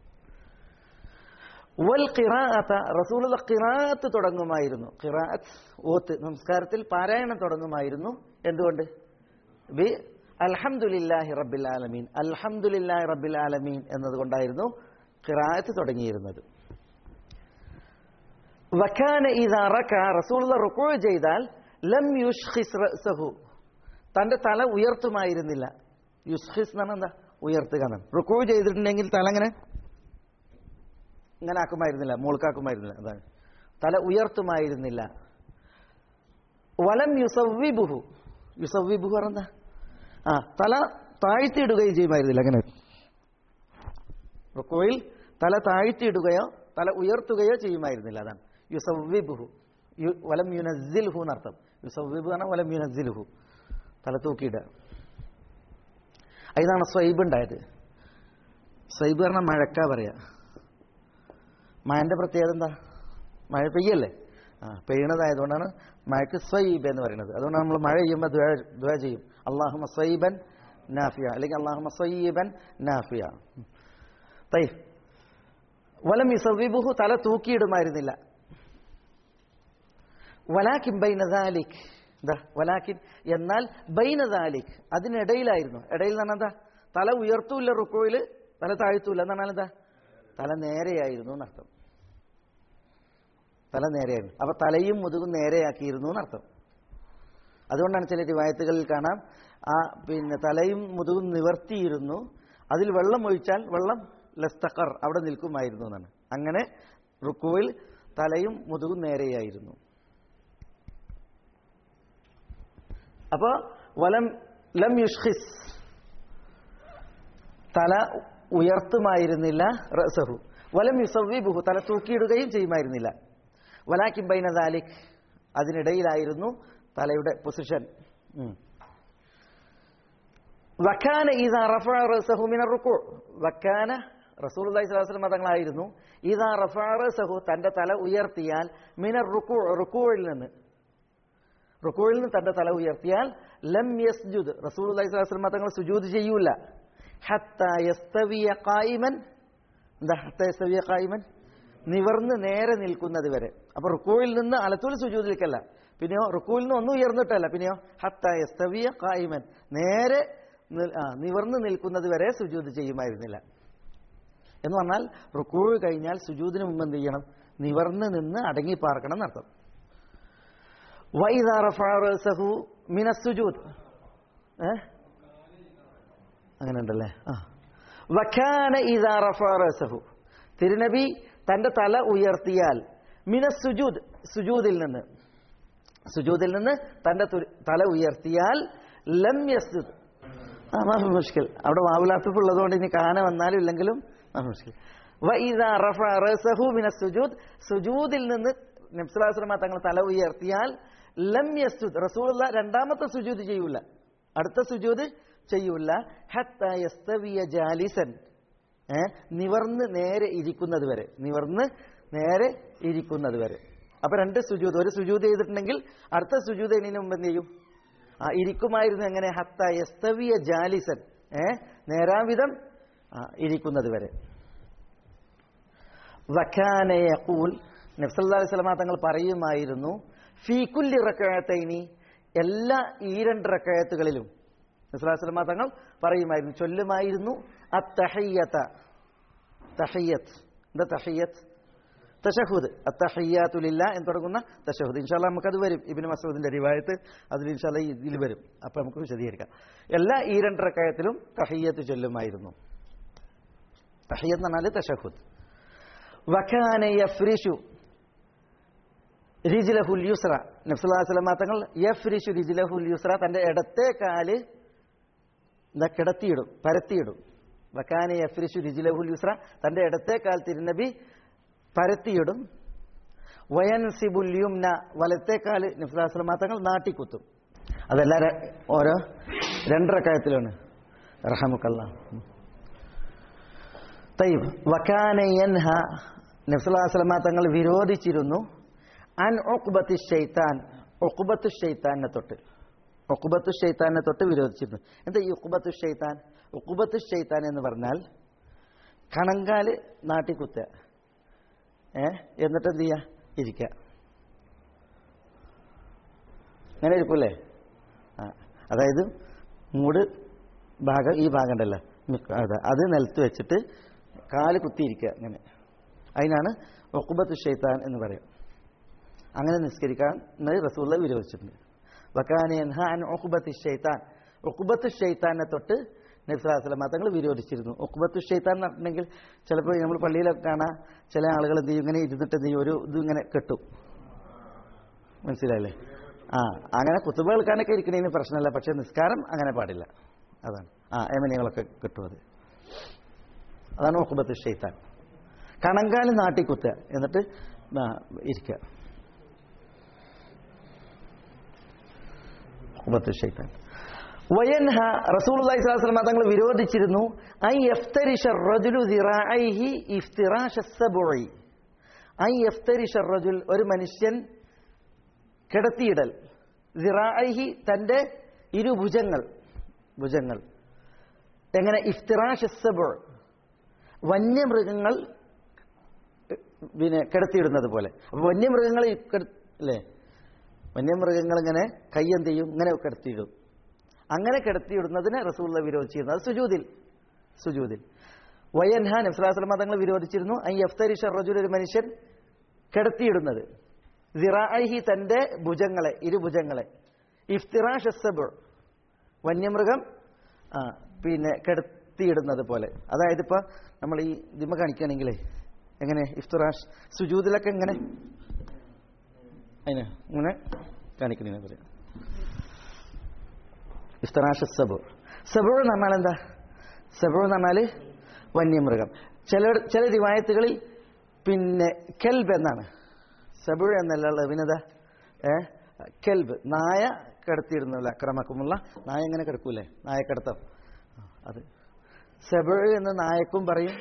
വൽ ഖിറാഅത, റസൂലുള്ളാഹി ഖിറാഅത്ത് തുടങ്ങുമായിരുന്നു. ഖിറാഅത്ത് ഓത്ത്, നമസ്കാരത്തിൽ പാരായണം തുടങ്ങുമായിരുന്നു. എന്തുകൊണ്ട്? ബി അൽഹംദുലില്ലാഹി റബ്ബിൽ ആലമീൻ, അൽഹംദുലില്ലാഹി റബ്ബിൽ ആലമീൻ എന്നതുകൊണ്ടായിരുന്നു ഖിറാഅത്ത് തുടങ്ങിയിരുന്നത്. വകാന ഇദാ റകഅ, റസൂലുള്ളാഹി റുകൂ ചെയ്താൽ ലം യുഷ്ഖിസ് റഅസഹു, തന്റെ തല ഉയർത്തുമായിരുന്നില്ല. യുഷ്ഖിസ് എന്ന് പറഞ്ഞാൽ എന്താ? ഉയർത്തുക എന്നാണ്. റുകൂ ചെയ്തിട്ടുണ്ടെങ്കിൽ തല ഇങ്ങനെ ഇങ്ങനെ ആക്കുമായിരുന്നില്ല, മോൾക്കാക്കുമായിരുന്നില്ല. അതാണ്, തല ഉയർത്തുമായിരുന്നില്ല. വലം യുസവ്വിബുഹു, യുസവ്വിബുഹു പറഞ്ഞാ ആ തല താഴ്ത്തിയിടുകയും ചെയ്യുമായിരുന്നില്ല. അങ്ങനെ റുകൂയിൽ തല താഴ്ത്തിയിടുകയോ തല ഉയർത്തുകയോ ചെയ്യുമായിരുന്നില്ല. അതാണ് യുസവ്വിബുഹു. വലം യുനസ്സിൽഹു എന്നർത്ഥം. യുസവ്വിബു പറഞ്ഞാൽ വലം യുനസ്സിൽഹു, തല തൂക്കിയിടുക. ഇതാണ് സ്വൈബ് ഉണ്ടായത്. സ്വൈബ് പറഞ്ഞാൽ മഴക്കാ പറയാ. മഴന്റെ പ്രത്യേകത എന്താ? മഴ പെയ്യല്ലേ? ആ പെയ്യണതായതുകൊണ്ടാണ് മഴക്ക് സ്വൈബ് എന്ന് പറയുന്നത്. അതുകൊണ്ടാണ് നമ്മൾ മഴ ചെയ്യുമ്പോൾ ദുആ ദുആ ചെയ്യും, അല്ലാഹുമ്മ സ്വൈബൻ നാഫിയ, അല്ലെങ്കിൽ അല്ലാഹുമ്മ സ്വയ്യിബൻ നാഫിയ. തയ്യ്. വലം യുസവ്വിബുഹു, തല തൂക്കിയിടുമായിരുന്നില്ല. വലാകിൻ ബൈന ദാലിക്, എന്താ വലാകിൻ എന്നാൽ ബൈന ദാലിക്, അതിനിടയിലായിരുന്നു. ഇടയിൽ എന്ന് പറഞ്ഞാൽ എന്താ? തല ഉയർത്തൂല്ല റുക്കൂയിൽ, തല താഴ്ത്തൂല്ല എന്ന് പറഞ്ഞാൽ എന്താ? തല നേരെയായിരുന്നു എന്നർത്ഥം. തല നേരെയായിരുന്നു. അപ്പൊ തലയും മുതുകും നേരെയാക്കിയിരുന്നു എന്നർത്ഥം. അതുകൊണ്ടാണ് ചില റിവായത്തുകളിൽ കാണാം ആ പിന്നെ തലയും മുതുകും നിവർത്തിയിരുന്നു, അതിൽ വെള്ളം ഒഴിച്ചാൽ വെള്ളം ലസ്തഖർ, അവിടെ നിൽക്കുമായിരുന്നു എന്നാണ്. അങ്ങനെ റുക്കുവിൽ തലയും മുതുകും നേരെയായിരുന്നു. അപ്പോ വലം ലം യുഷ്ഖിസ്, തല ഉയർത്തുമായിരുന്നില്ല. റഅസഹു വലം യുസവ്വിബുഹു, തല തൂക്കിയിടുകയും ചെയ്യുമായിരുന്നില്ല. വലാകിൻ ബൈന ദാലിക്, അതിനിടയിലായിരുന്നു തലയുടെ പൊസിഷൻ. വകാന ഇദാ റഫഅ റഅസഹു മിന റുകൂ, വകാന റസൂലുള്ളാഹി സ്വല്ലല്ലാഹു അലൈഹി വസല്ലം തങ്ങളായിരുന്നു ഇദാ റഫഅ റഅസഹു, തന്റെ തല ഉയർത്തിയാൽ മിന റുകൂ, റുകൂയിൽ നിന്ന്, റുകൂയിൽ നിന്ന് തന്റെ തല ഉയർത്തിയാൽ ലം യസ്ജുദ്, റസൂലുള്ളാഹി സ്വല്ലല്ലാഹു അലൈഹി വസല്ലം തങ്ങൾ സുജൂദ് ചെയ്യൂല. ഹത്താ യസ്തവിയ ഖായിമൻ, എന്താ ഹത്താ യസ്തവിയ ഖായിമൻ? നിവർന്ന് നേരെ നിൽക്കുന്നത് വരെ. അപ്പൊ റുകൂയിൽ നിന്ന് അലത്തുൽ സുജൂദിലേക്കല്ല, പിന്നെയോ റുകൂയിൽ നിന്ന് ഒന്നും ഉയർന്നിട്ടല്ല, പിന്നെയോ ഹത്താ യസ്തവിയ ഖായിമൻ, നേരെ നിവർന്ന് നിൽക്കുന്നത് വരെ സുജൂദ് ചെയ്യുമായിരുന്നില്ല. എന്ന് പറഞ്ഞാൽ റുകൂ കഴിഞ്ഞാൽ സുജൂദിന് മുമ്പ് എന്ത് ചെയ്യണം? നിവർന്ന് നിന്ന് അടങ്ങി പാർക്കണം എന്നർത്ഥം. വഇദാ റഫഅ റഅസഹു മിന സുജൂദ്, ഏഹ് അങ്ങനെ ഉണ്ടല്ലേ. ആ വകാന ഇദാ റഫഅ റഅസഹു, തിരുനബി തന്റെ തല ഉയർത്തിയാൽ മിന സുജൂദ്, സുജൂദിൽ നിന്ന് സുജൂദിൽ നിന്ന് തന്റെ തല ഉയർത്തിയാൽ ലം യസ്ജുദ്. ആ മാഫി മുഷ്കിൽ, അവിടെ വാവുലാത്തഫ് ഉള്ളതുകൊണ്ട് ഇനി കാന വന്നാലും ഇല്ലെങ്കിലും മാഫി മുഷ്കിൽ. വഇദാ റഫഅ റഅസഹു മിന സുജൂദ്, സുജൂദിൽ നിന്ന് നബി സല്ലല്ലാഹു അലൈഹി വസല്ലം തങ്ങൾ തല ഉയർത്തിയാൽ ലം യസ്ജുദ്, റസൂലുള്ളാഹി രണ്ടാമത്തെ സുജൂദ് ചെയ്യൂല, അടുത്ത സുജൂദ് ചെയ്യൂല. ഹത്താ യസ്തവിയ ജാലിസൻ, നിവർന്ന് നേരെ ഇരിക്കുന്നത് വരെ, നിവർന്ന് നേരെ ഇരിക്കുന്നത് വരെ. അപ്പൊ രണ്ട് സുജൂദ്, ഒരു സുജൂദ് ചെയ്തിട്ടുണ്ടെങ്കിൽ അടുത്ത സുജൂദ് ഇതിനു മുമ്പ് എന്ത് ചെയ്യും? ആ ഇരിക്കുമായിരുന്നു. എങ്ങനെ? ഹത്താ യസ്തവിയ ജാലിസൻ, ഏ നേരാവിധം ഇരിക്കുന്നത് വരെ. വകാന യഖൂൽ, നബി സല്ലല്ലാഹു അലൈഹി വസല്ലം തങ്ങൾ പറയുമായിരുന്നു, ഫീ കുല്ലി റകഅത്തൈനി, എല്ലാ ഈ രണ്ട് റകഅത്തുകളിലും നബി സല്ലല്ലാഹു അലൈഹി വസല്ലം തങ്ങൾ പറയുമായിരുന്നു, ചൊല്ലുമായിരുന്നു അത്തഹിയ്യത, തഹിയ്യത്ത്. എന്താ തഹിയ്യത്ത്? തശഹുദ്. അത്തഹിയ്യാതു ലില്ലാഹ് എന്ന് തുടങ്ങുന്ന തശഹുദ്. ഇൻഷാല്ലാഹ് നമുക്കത് വരും, ഇബ്നു മസ്ഊദിന്റെ റിവായത്ത് അതിൽ ഇൻഷാല്ലാഹ് ഇതിൽ വരും. അപ്പൊ നമുക്ക് വിശദീകരിക്കാം. എല്ലാ ഈ രണ്ട് റകഅത്തിലും തഹിയ്യത്ത് ചൊല്ലുമായിരുന്നു. തഹിയ്യത്ത് എന്ന് പറഞ്ഞാൽ തശഹുദ്. വകാന യഫ്രിഷു റിജ്ലഹുൽ യുസ്ര, നബി സല്ലല്ലാഹു അലൈഹി വസല്ലം തങ്ങൾ യഫ്രിഷു റിജ്ലഹുൽ യുസ്ര, തന്റെ ഇടത്തെ കാല് എന്താ കിടത്തിയിടും, പരത്തിയിടും. വകാന യഫ്രിഷു റിജ്ലഹുൽ യുസ്ര, തന്റെ ഇടത്തെ കാൽ തിരുനബി പരത്തിയിടും. വയൻസിബുൽ യുംന, വലത്തെ കാല് നബി സല്ലല്ലാഹു അലൈഹി വസല്ലം തങ്ങൾ നാട്ടിക്കുത്തും. അതെല്ലാം ഓരോ രണ്ട് റകഅത്തിലാണ്. റഹമുക്കല്ലാഹ്. തയ്യിബ്. വകാന യൻഹ, നബി സല്ലല്ലാഹു അലൈഹി വസല്ലം തങ്ങൾ വിരോധിച്ചിരുന്നു അൻ ഉഖ്ബത്തി ശൈത്താൻ, ഉഖ്ബത്തു ശൈത്താനെ തൊട്ട്, ഉഖ്ബത്തു ശൈത്താനെ തൊട്ട് വിരോധിച്ചിരുന്നു. എന്താ ഈ ഉഖ്ബത്തു ശൈത്താൻ? ഉഖ്ബത്തു ശൈത്താൻ എന്ന് പറഞ്ഞാൽ കണങ്കാല് നാട്ടിക്കുത്തുക, ഏ എന്നിട്ട് എന്ത് ചെയ്യുക? ഇരിക്കുക. അങ്ങനെ ഇരിക്കൂല്ലേ? ആ അതായത് മൂട് ഭാഗം, ഈ ഭാഗം ഉണ്ടല്ലോ അത് നിലത്ത് വെച്ചിട്ട് കാല് കുത്തിയിരിക്കുക. അങ്ങനെ അതിനാണ് ഉഖ്ബത്തു ശൈത്താൻ എന്ന് പറയും. അങ്ങനെ നിസ്കരിക്കാൻ റസൂലുള്ളാഹി വിരോധിച്ചിട്ടുണ്ട്. വകാന യൻഹ അൻ ഉഖ്ബത്തി ശൈത്താൻ, ഉഖ്ബത്തു ശൈത്താനെ തൊട്ട് നബി സല്ലല്ലാഹു അലൈഹി വസല്ലം തങ്ങൾ വിരോധിച്ചിരുന്നു. ഉഖ്ബത്തു ശൈത്താൻ എന്ന് പറഞ്ഞിട്ടുണ്ടെങ്കിൽ ചിലപ്പോൾ നമ്മൾ പള്ളിയിലൊക്കെ കാണാം, ചില ആളുകൾ എന്ത് ചെയ്യും, ഇങ്ങനെ ഇരുന്നിട്ട് എന്ത് ചെയ്യും, ഒരു ഇത് ഇങ്ങനെ കെട്ടും. മനസ്സിലായില്ലേ? ആ അങ്ങനെ കുത്തുബ കേൾക്കാനൊക്കെ ഇരിക്കണതിന് പ്രശ്നമല്ല, പക്ഷെ നിസ്കാരം അങ്ങനെ പാടില്ല. അതാണ് ആ എമനികളൊക്കെ കിട്ടും. അത് അതാണ് ഉഖ്ബത്തു ശൈത്താൻ. കണങ്കാല് നാട്ടിക്കുത്തുക എന്നിട്ട് ഇരിക്കുക. ഉഖ്ബത്തു ശൈത്താൻ. വയൻഹ, റസൂലുള്ളാഹി സ്വല്ലല്ലാഹു അലൈഹി വസല്ലം തങ്ങൾ വിരോധിച്ചിരുന്നു അൻ യഫ്തരിഷ റജുലു ദിറാഇഹി ഇഫ്തിറാഷ സബുഇ, അൻ യഫ്തരിഷ റജുൽ, ഒരു മനുഷ്യൻ കിടത്തിയിടൽ, ദിറാഇഹി തന്റെ ഇരുഭുജങ്ങൾ, ഭുജങ്ങൾ എങ്ങനെ? ഇഫ്തിറാഷ സബുഇ, വന്യമൃഗങ്ങൾ പിന്നെ കിടത്തിയിടുന്നത് പോലെ. അപ്പൊ വന്യമൃഗങ്ങൾ അല്ലേ, വന്യമൃഗങ്ങൾ ഇങ്ങനെ കയ്യെന്ത് ചെയ്യും, ഇങ്ങനെ കിടത്തിയിടും. അങ്ങനെ കിടത്തിയിടുന്നതിനെ റസൂലുള്ളാഹി വിരോധിച്ചിരുന്നു. അത് സുജൂദിൽ, സുജൂദിൽ. വയൻഹ, നബി സല്ലല്ലാഹു അലൈഹി വസല്ലം തങ്ങൾ വിരോധിച്ചിരുന്നു അൻ യഫ്തരിഷ റജുൽ, ഒരു മനുഷ്യൻ കിടത്തിയിടുന്നത്, ദിറാഇഹി തന്റെ ഭുജങ്ങളെ, ഇരുഭുജങ്ങളെ, ഇഫ്തിറാഷ സബുഅ്, വന്യമൃഗം ആ പിന്നെ കിടത്തിയിടുന്നത് പോലെ. അതായത് ഇപ്പൊ നമ്മൾ ഈ ദിമ കാണിക്കുകയാണെങ്കിലേ എങ്ങനെ ഇഫ്തിറാഷ്, സുജൂദിലൊക്കെ എങ്ങനെ അതിന് ഇങ്ങനെ കാണിക്കുന്നതിനെ പറയാം. ഇഫ്തിറാഷ സബുഅ്. സബുഅ് എന്ന് പറഞ്ഞാൽ എന്താ? സബുഅ് എന്ന് പറഞ്ഞാൽ വന്യമൃഗം. ചില ചില റിവായത്തുകളിൽ പിന്നെ കെൽബ് എന്നാണ്, സബുഅ് എന്നല്ല പിന്നെതാ ഏ കെൽബ്, നായ കിടത്തിയിരുന്നില്ല. അക്രമക്കുമുള്ള നായ എങ്ങനെ കിടക്കൂലേ, നായ കിടത്തം, അത് സബുഅ് എന്ന് നായക്കും പറയും,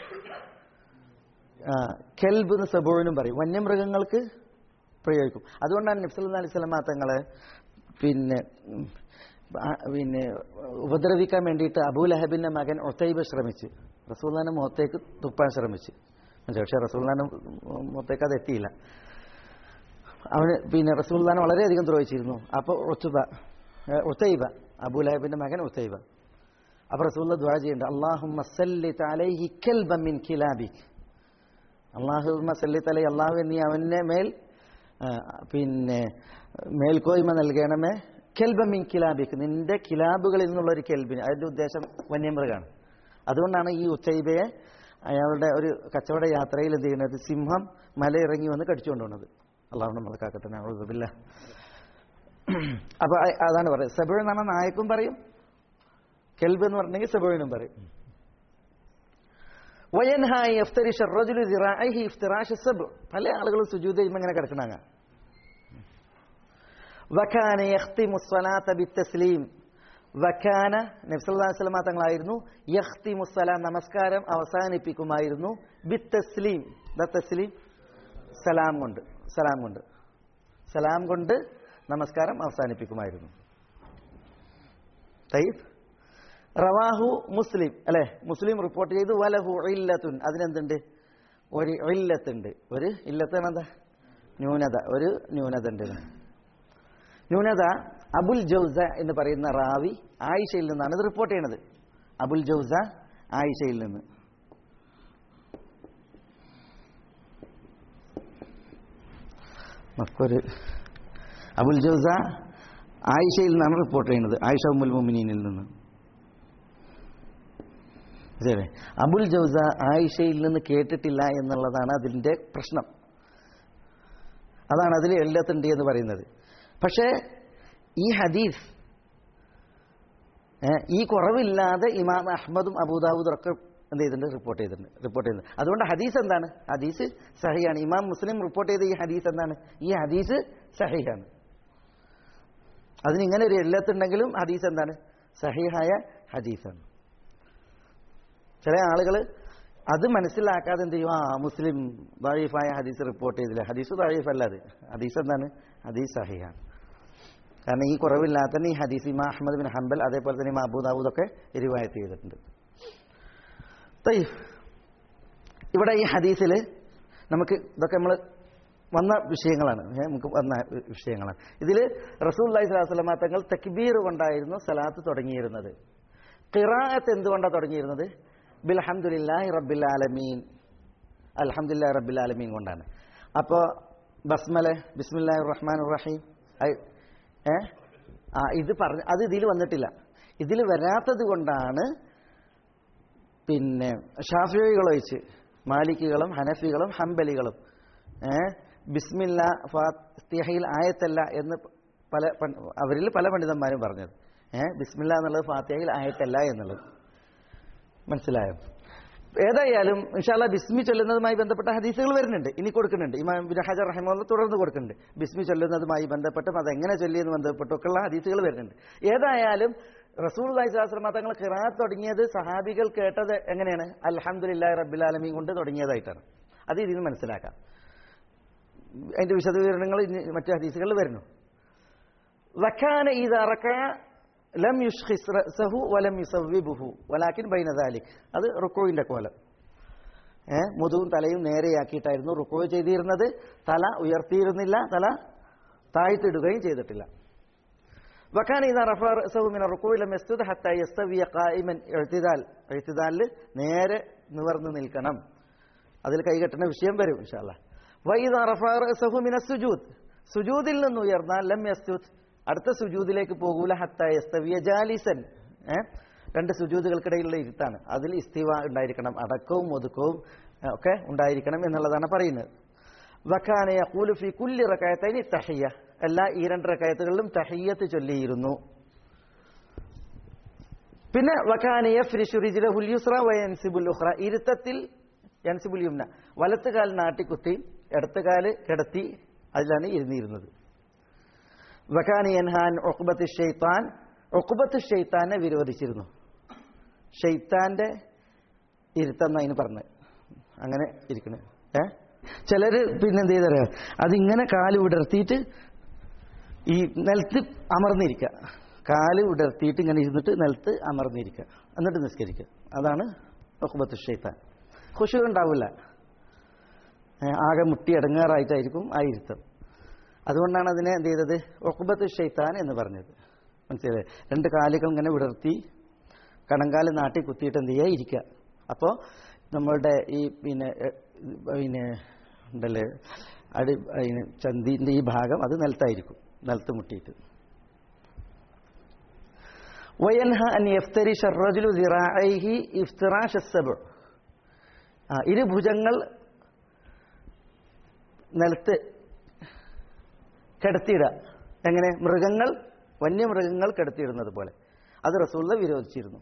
കെൽബ് എന്ന് സബുഅിനും പറയും. വന്യമൃഗങ്ങൾക്ക് പ്രയോഗിക്കും. അതുകൊണ്ടാണ് നബി സല്ലല്ലാഹു അലൈഹി വസല്ലം തങ്ങളെ പിന്നെ പിന്നെ ഉപദ്രവിക്കാൻ വേണ്ടിയിട്ട് അബൂലഹബിന്റെ മകൻ ഉതൈബ ശ്രമിച്ചു, റസൂലുള്ളാഹിന്റെ മുഖത്തേക്ക് തുപ്പാൻ ശ്രമിച്ചു. പക്ഷേ റസൂലുള്ളാഹിന്റെ മുഖത്തേക്ക് അത് എത്തിയില്ല. അവന് പിന്നെ റസൂലുള്ളാഹിനെ വളരെയധികം ദ്രോഹിച്ചിരുന്നു. അപ്പോൾ ഉത്ബ ഉതൈബ, അബൂലഹബിന്റെ മകൻ ഉതൈബ, അപ്പോൾ റസൂലുള്ളാഹി ദുആ ചെയ്യുന്നുണ്ട്, അല്ലാഹുമ്മ സല്ലിത് അലൈഹി കൽബൻ മിൻ കിലാബിക്, അല്ലാഹുമ്മ സല്ലിത് അലൈഹി, അല്ലാഹുവേ നീ അവന്റെ മേൽ പിന്നെ മേൽക്കോയ്മ നൽകണമേ, കെൽബ മിൻ കിലാബിക്ക്, നിന്റെ കിലാബുകളിൽ നിന്നുള്ള ഒരു കെൽബിന്. അതിന്റെ ഉദ്ദേശം വന്യമൃഗമാണ്. അതുകൊണ്ടാണ് ഈ ഉച്ചൈബയെ അയാളുടെ ഒരു കച്ചവട യാത്രയിൽ എന്ത് ചെയ്യുന്നത്, സിംഹം മലയിറങ്ങി വന്ന് കടിച്ചുകൊണ്ടുപോകുന്നത്. അള്ളാഹു നമ്മളെ കാക്കട്ടെ. നഅൂദുബില്ല. അപ്പൊ അതാണ് പറയുന്നത്. സബ് എന്ന് പറഞ്ഞാൽ നായക്കും പറയും, കെൽബ് എന്ന് പറഞ്ഞെങ്കിൽ സബിനും പറയും. വയൻഹായി ഇഫ്തരിഷ റജുലു ദിറാഇഹി ഇഫ്തിറാഷ സബ്. പല ആളുകളും സുജൂദ് ചെയ്യുമ്പോൾ ഇങ്ങനെ കിടക്കണാങ്ങ. വകാന യഖ്തിമു സ്വലാത്ത ബിത്തസ്ലീം. വകാന നബി സല്ലല്ലാഹു അലൈഹി വസല്ലം തങ്ങളായിരുന്നു യഖ്തിമു സ്വലാത്ത് നമസ്കാരം അവസാനിപ്പിക്കുമായിരുന്നു ബിത്തസ്ലീം. തസ്ലീം സലാം കൊണ്ട്, സലാം കൊണ്ട് സലാം കൊണ്ട് നമസ്കാരം അവസാനിപ്പിക്കുമായിരുന്നു. തയ്യിബ്. റവാഹു മുസ്ലിം അല്ലെ, മുസ്ലിം റിപ്പോർട്ട് ചെയ്തു. വലഹു ഇല്ലത്തുൻ, അതിനെന്തുണ്ട്, ഒരു ഇല്ലത്തുണ്ട്. ഒരു ഇല്ലത്താണ് എന്താ, ന്യൂനത, ഒരു ന്യൂനത ഉണ്ട്. ന്യൂനത അബുൽ ജൗസ എന്ന് പറയുന്ന റാവി ആയിഷയിൽ നിന്നാണ് ഇത് റിപ്പോർട്ട് ചെയ്യണത്. അബുൽ ജൗസ ആയിഷയിൽ നിന്ന്. നമുക്കൊരു അബുൽ ജൗസ ആയിഷയിൽ നിന്നാണ് റിപ്പോർട്ട് ചെയ്യുന്നത്, ആയിഷ ഉമ്മുൽ മുഅ്മിനീനിൽ നിന്ന്. ശരി, അബുൽ ജൗസ ആയിഷയിൽ നിന്ന് കേട്ടിട്ടില്ല എന്നുള്ളതാണ് അതിൻ്റെ പ്രശ്നം. അതാണ് അതിൽ എല്ലത്തുണ്ട് എന്ന് പറയുന്നത്. പക്ഷേ ഈ ഹദീസ് ഈ കുറവില്ലാതെ ഇമാം അഹ്മദും അബൂദാവൂദും ഒക്കെ എന്ത് ചെയ്തിട്ടുണ്ട്, റിപ്പോർട്ട് ചെയ്തിട്ടുണ്ട് റിപ്പോർട്ട് ചെയ്തിട്ടുണ്ട് അതുകൊണ്ട് ഹദീസ് എന്താണ്, ഹദീസ് സഹിയാണ്. ഇമാം മുസ്ലിം റിപ്പോർട്ട് ചെയ്ത ഈ ഹദീസ് എന്താണ്, ഈ ഹദീസ് സഹിയാണ്. അതിനിങ്ങനെ ഒരു എല്ലത്തുണ്ടെങ്കിലും ഹദീസ് എന്താണ്, സഹിഹായ ഹദീസാണ്. ചില ആളുകൾ അത് മനസ്സിലാക്കാതെ എന്ത് ചെയ്യും, ആ മുസ്ലിം ദഈഫായ ഹദീസ് റിപ്പോർട്ട് ചെയ്തില്ല. ഹദീസ് ദഈഫ് അല്ല, അത് ഹദീസ് എന്താണ്, ഹദീസ് സഹിഹാണ്. കാരണം ഈ കുറവില്ലാത്ത ഈ ഹദീസ് ഇമാം അഹ്മദ് ബിൻ ഹംബൽ അതേപോലെ തന്നെ ഇമാം അബൂ ദാവൂദ് ഒക്കെ റിവായത്ത് ചെയ്തിട്ടുണ്ട്. ഇവിടെ ഈ ഹദീസിൽ നമുക്ക് ഇതൊക്കെ നമ്മൾ വന്ന വിഷയങ്ങളാണ്, നമുക്ക് വന്ന വിഷയങ്ങളാണ്. ഇതിൽ റസൂലുള്ളാഹി സ്വല്ലല്ലാഹു അലൈഹി വസല്ലം തങ്ങൾ തക്ബീർ കൊണ്ടായിരുന്നു സലാത്ത് തുടങ്ങിയിരുന്നത്. ഖിറാഅത്ത് എന്തുകൊണ്ടാണ് തുടങ്ങിയിരുന്നത്, ബിൽഹംദുലില്ലാഹി റബ്ബിൽ ആലമീൻ, അൽഹംദുലില്ലാഹി റബ്ബിൽ ആലമീൻ കൊണ്ടാണ്. അപ്പോൾ ബസ്മല ബിസ്മില്ലാഹിർ റഹ്മാനിർ റഹീം ഏ ആ ഇത് പറഞ്ഞ അത് ഇതിൽ വന്നിട്ടില്ല. ഇതിൽ വരാത്തത് കൊണ്ടാണ് പിന്നെ ഷാഫിഈകളൊഴിച്ച് മാലിക്കികളും ഹനഫികളും ഹംബലികളും ഏഹ് ബിസ്മില്ല ഫാത്തിഹയിൽ ആയത്തല്ല എന്ന് പല അവരിൽ പല പണ്ഡിതന്മാരും പറഞ്ഞത്. ഏഹ് ബിസ്മില്ല എന്നുള്ളത് ഫാത്തിഹയിൽ ആയത്തല്ല എന്നുള്ളത്. മനസ്സിലായോ? ഏതായാലും ഇൻഷാ അല്ലാഹ് ബിസ്മി ചൊല്ലുന്നതുമായി ബന്ധപ്പെട്ട ഹദീസുകൾ വരുന്നുണ്ട്, ഇനി കൊടുക്കുന്നുണ്ട്. ഇമാം ഇബ്നു ഹജർ റഹിമഹുല്ലാഹ് തുടർന്ന് കൊടുക്കുന്നുണ്ട്. ബിസ്മി ചൊല്ലുന്നതുമായി ബന്ധപ്പെട്ടും അതെങ്ങനെ ചൊല്ലിയെന്ന് ബന്ധപ്പെട്ടൊക്കെയുള്ള ഹദീസുകൾ വരുന്നുണ്ട്. ഏതായാലും റസൂലുള്ളാഹി സ്വല്ലല്ലാഹു അലൈഹി വസല്ലം തങ്ങൾ ഖിറാഅത്ത് തുടങ്ങിയത് സഹാബികൾ കേട്ടത് എങ്ങനെയാണ്, അൽഹംദുലില്ലാഹി റബ്ബിൽ ആലമീൻ കൊണ്ട് തുടങ്ങിയതായിട്ടാണ്. അത് ഇതിൽ നിന്ന് മനസ്സിലാക്കാം. അതിന്റെ വിശദീകരണങ്ങൾ മറ്റു ഹദീസുകളിൽ വരുന്നു. വകാന ഇദാ റകഅ ലം യുഷ്ഖിസ് റഅസഹു വലം യുസവ്വിബുഹു വലാകിൻ ബൈന ദാലിക്. അത് റുക്കൂഇന്റെ കോലം. ഏഹ് മുതുവും തലയും നേരെയാക്കിയിട്ടായിരുന്നു റുക്കൂ ചെയ്തിരുന്നത്. തല ഉയർത്തിയിരുന്നില്ല, തല താഴ്ത്തിടുകയും ചെയ്തിട്ടില്ല. വകാന ഇദാ റഫഅ റഅസഹു മിന റുക്കൂഇ ലം യസ്ജുദ് ഹത്താ യസ്തവിയ ഖായിമൻ. ഇഅ്തിദാൽ, ഇഅ്തിദാലിൽ നേരെ നിവർന്നു നിൽക്കണം. അതിൽ കൈകെട്ടുന്ന വിഷയം വരും ഇൻഷാ അല്ലാഹ്. വഇദാ റഫഅ റഅസഹു മിന സുജൂദ്, സുജൂദിൽ നിന്ന് ഉയർന്നാൽ ലം യസ്ജുദ്, അടുത്ത സുജൂദിലേക്ക് പോകൂല ഹത്താ യസ്തവിയ ജാലിസൻ. ഏഹ് രണ്ട് സുജൂദുകൾക്കിടയിലുള്ള ഇരുത്താണ്, അതിൽ ഇസ്തിവ ഉണ്ടായിരിക്കണം, അടക്കവും ഒതുക്കവും ഒക്കെ ഉണ്ടായിരിക്കണം എന്നുള്ളതാണ് പറയുന്നത്. വകാന യഖൂലു ഫീ കുല്ലി റകഅത്തൈനി തഹിയ്യ, എല്ലാ ഈ രണ്ട് റകഅത്തുകളിലും തഹിയ്യത്ത് ചൊല്ലിയിരുന്നു. പിന്നെ വകാന യഫ്രിശു റിജ്ലഹുൽ യുസ്റ വയൻസിബുൽ ഉഖ്റ, ഇരുത്തത്തിൽ യൻസിബുൽ യുംന, വലത്ത് കാൽ നാട്ടിക്കുത്തി ഇടത്ത് കാല് കിടത്തി അതിലാണ് ഇരുന്നിരുന്നത്. വകാന യൻഹാൻ ഉഖ്ബത്തി ശൈത്താൻ, ഉഖ്ബത്ത് ശൈത്താനെ വിരോധിച്ചിരുന്നു. ഷെയ്ത്താന്റെ ഇരുത്തം അതിന് പറഞ്ഞ് അങ്ങനെ ഇരിക്കണേ. ഏഹ് ചിലര് പിന്നെന്ത് ചെയ്തറിയാ, അതിങ്ങനെ കാല് വിടർത്തിയിട്ട് ഈ നിലത്ത് അമർന്നിരിക്കുക, കാല് വിടർത്തിയിട്ട് ഇങ്ങനെ ഇരുന്നിട്ട് നിലത്ത് അമർന്നിരിക്കുക, എന്നിട്ട് നിസ്കരിക്കുക. അതാണ് ഉഖ്ബത്ത് ശൈത്താൻ. ഖുശൂ ഉണ്ടാവില്ല, ആകെ മുട്ടി അടങ്ങാറായിട്ടായിരിക്കും ആ ഇരുത്തം. അതുകൊണ്ടാണ് അതിനെ എന്ത് ചെയ്തത്, ഉഖ്ബത്ത് ശൈത്താൻ എന്ന് പറഞ്ഞത്. മനസ്സിലായി? രണ്ട് കാലുകൾ ഇങ്ങനെ വിടർത്തി കണങ്കാല് നാട്ടി കുത്തിയിട്ട് എന്ത് ചെയ്യുക, ഇരിക്കുക. അപ്പോൾ നമ്മളുടെ ഈ പിന്നെ പിന്നെ ഉണ്ടല്ലേ അടി ചന്തിൻ്റെ ഈ ഭാഗം അത് നിലത്തായിരിക്കും, നിലത്ത് മുട്ടിയിട്ട്. വയൻഹ അൻ യഫ്തരിഷ അർറജുലു ദിറാഇഹി ഇഫ്തിറാഷ അസ്സബ്. ആ ഇരു ഭുജങ്ങൾ നിലത്ത് കിടത്തിയിടുക. എങ്ങനെ? മൃഗങ്ങൾ വന്യമൃഗങ്ങൾ കിടത്തിയിടുന്നത് പോലെ. അത് റസൂലുള്ള വിരോധിച്ചിരുന്നു.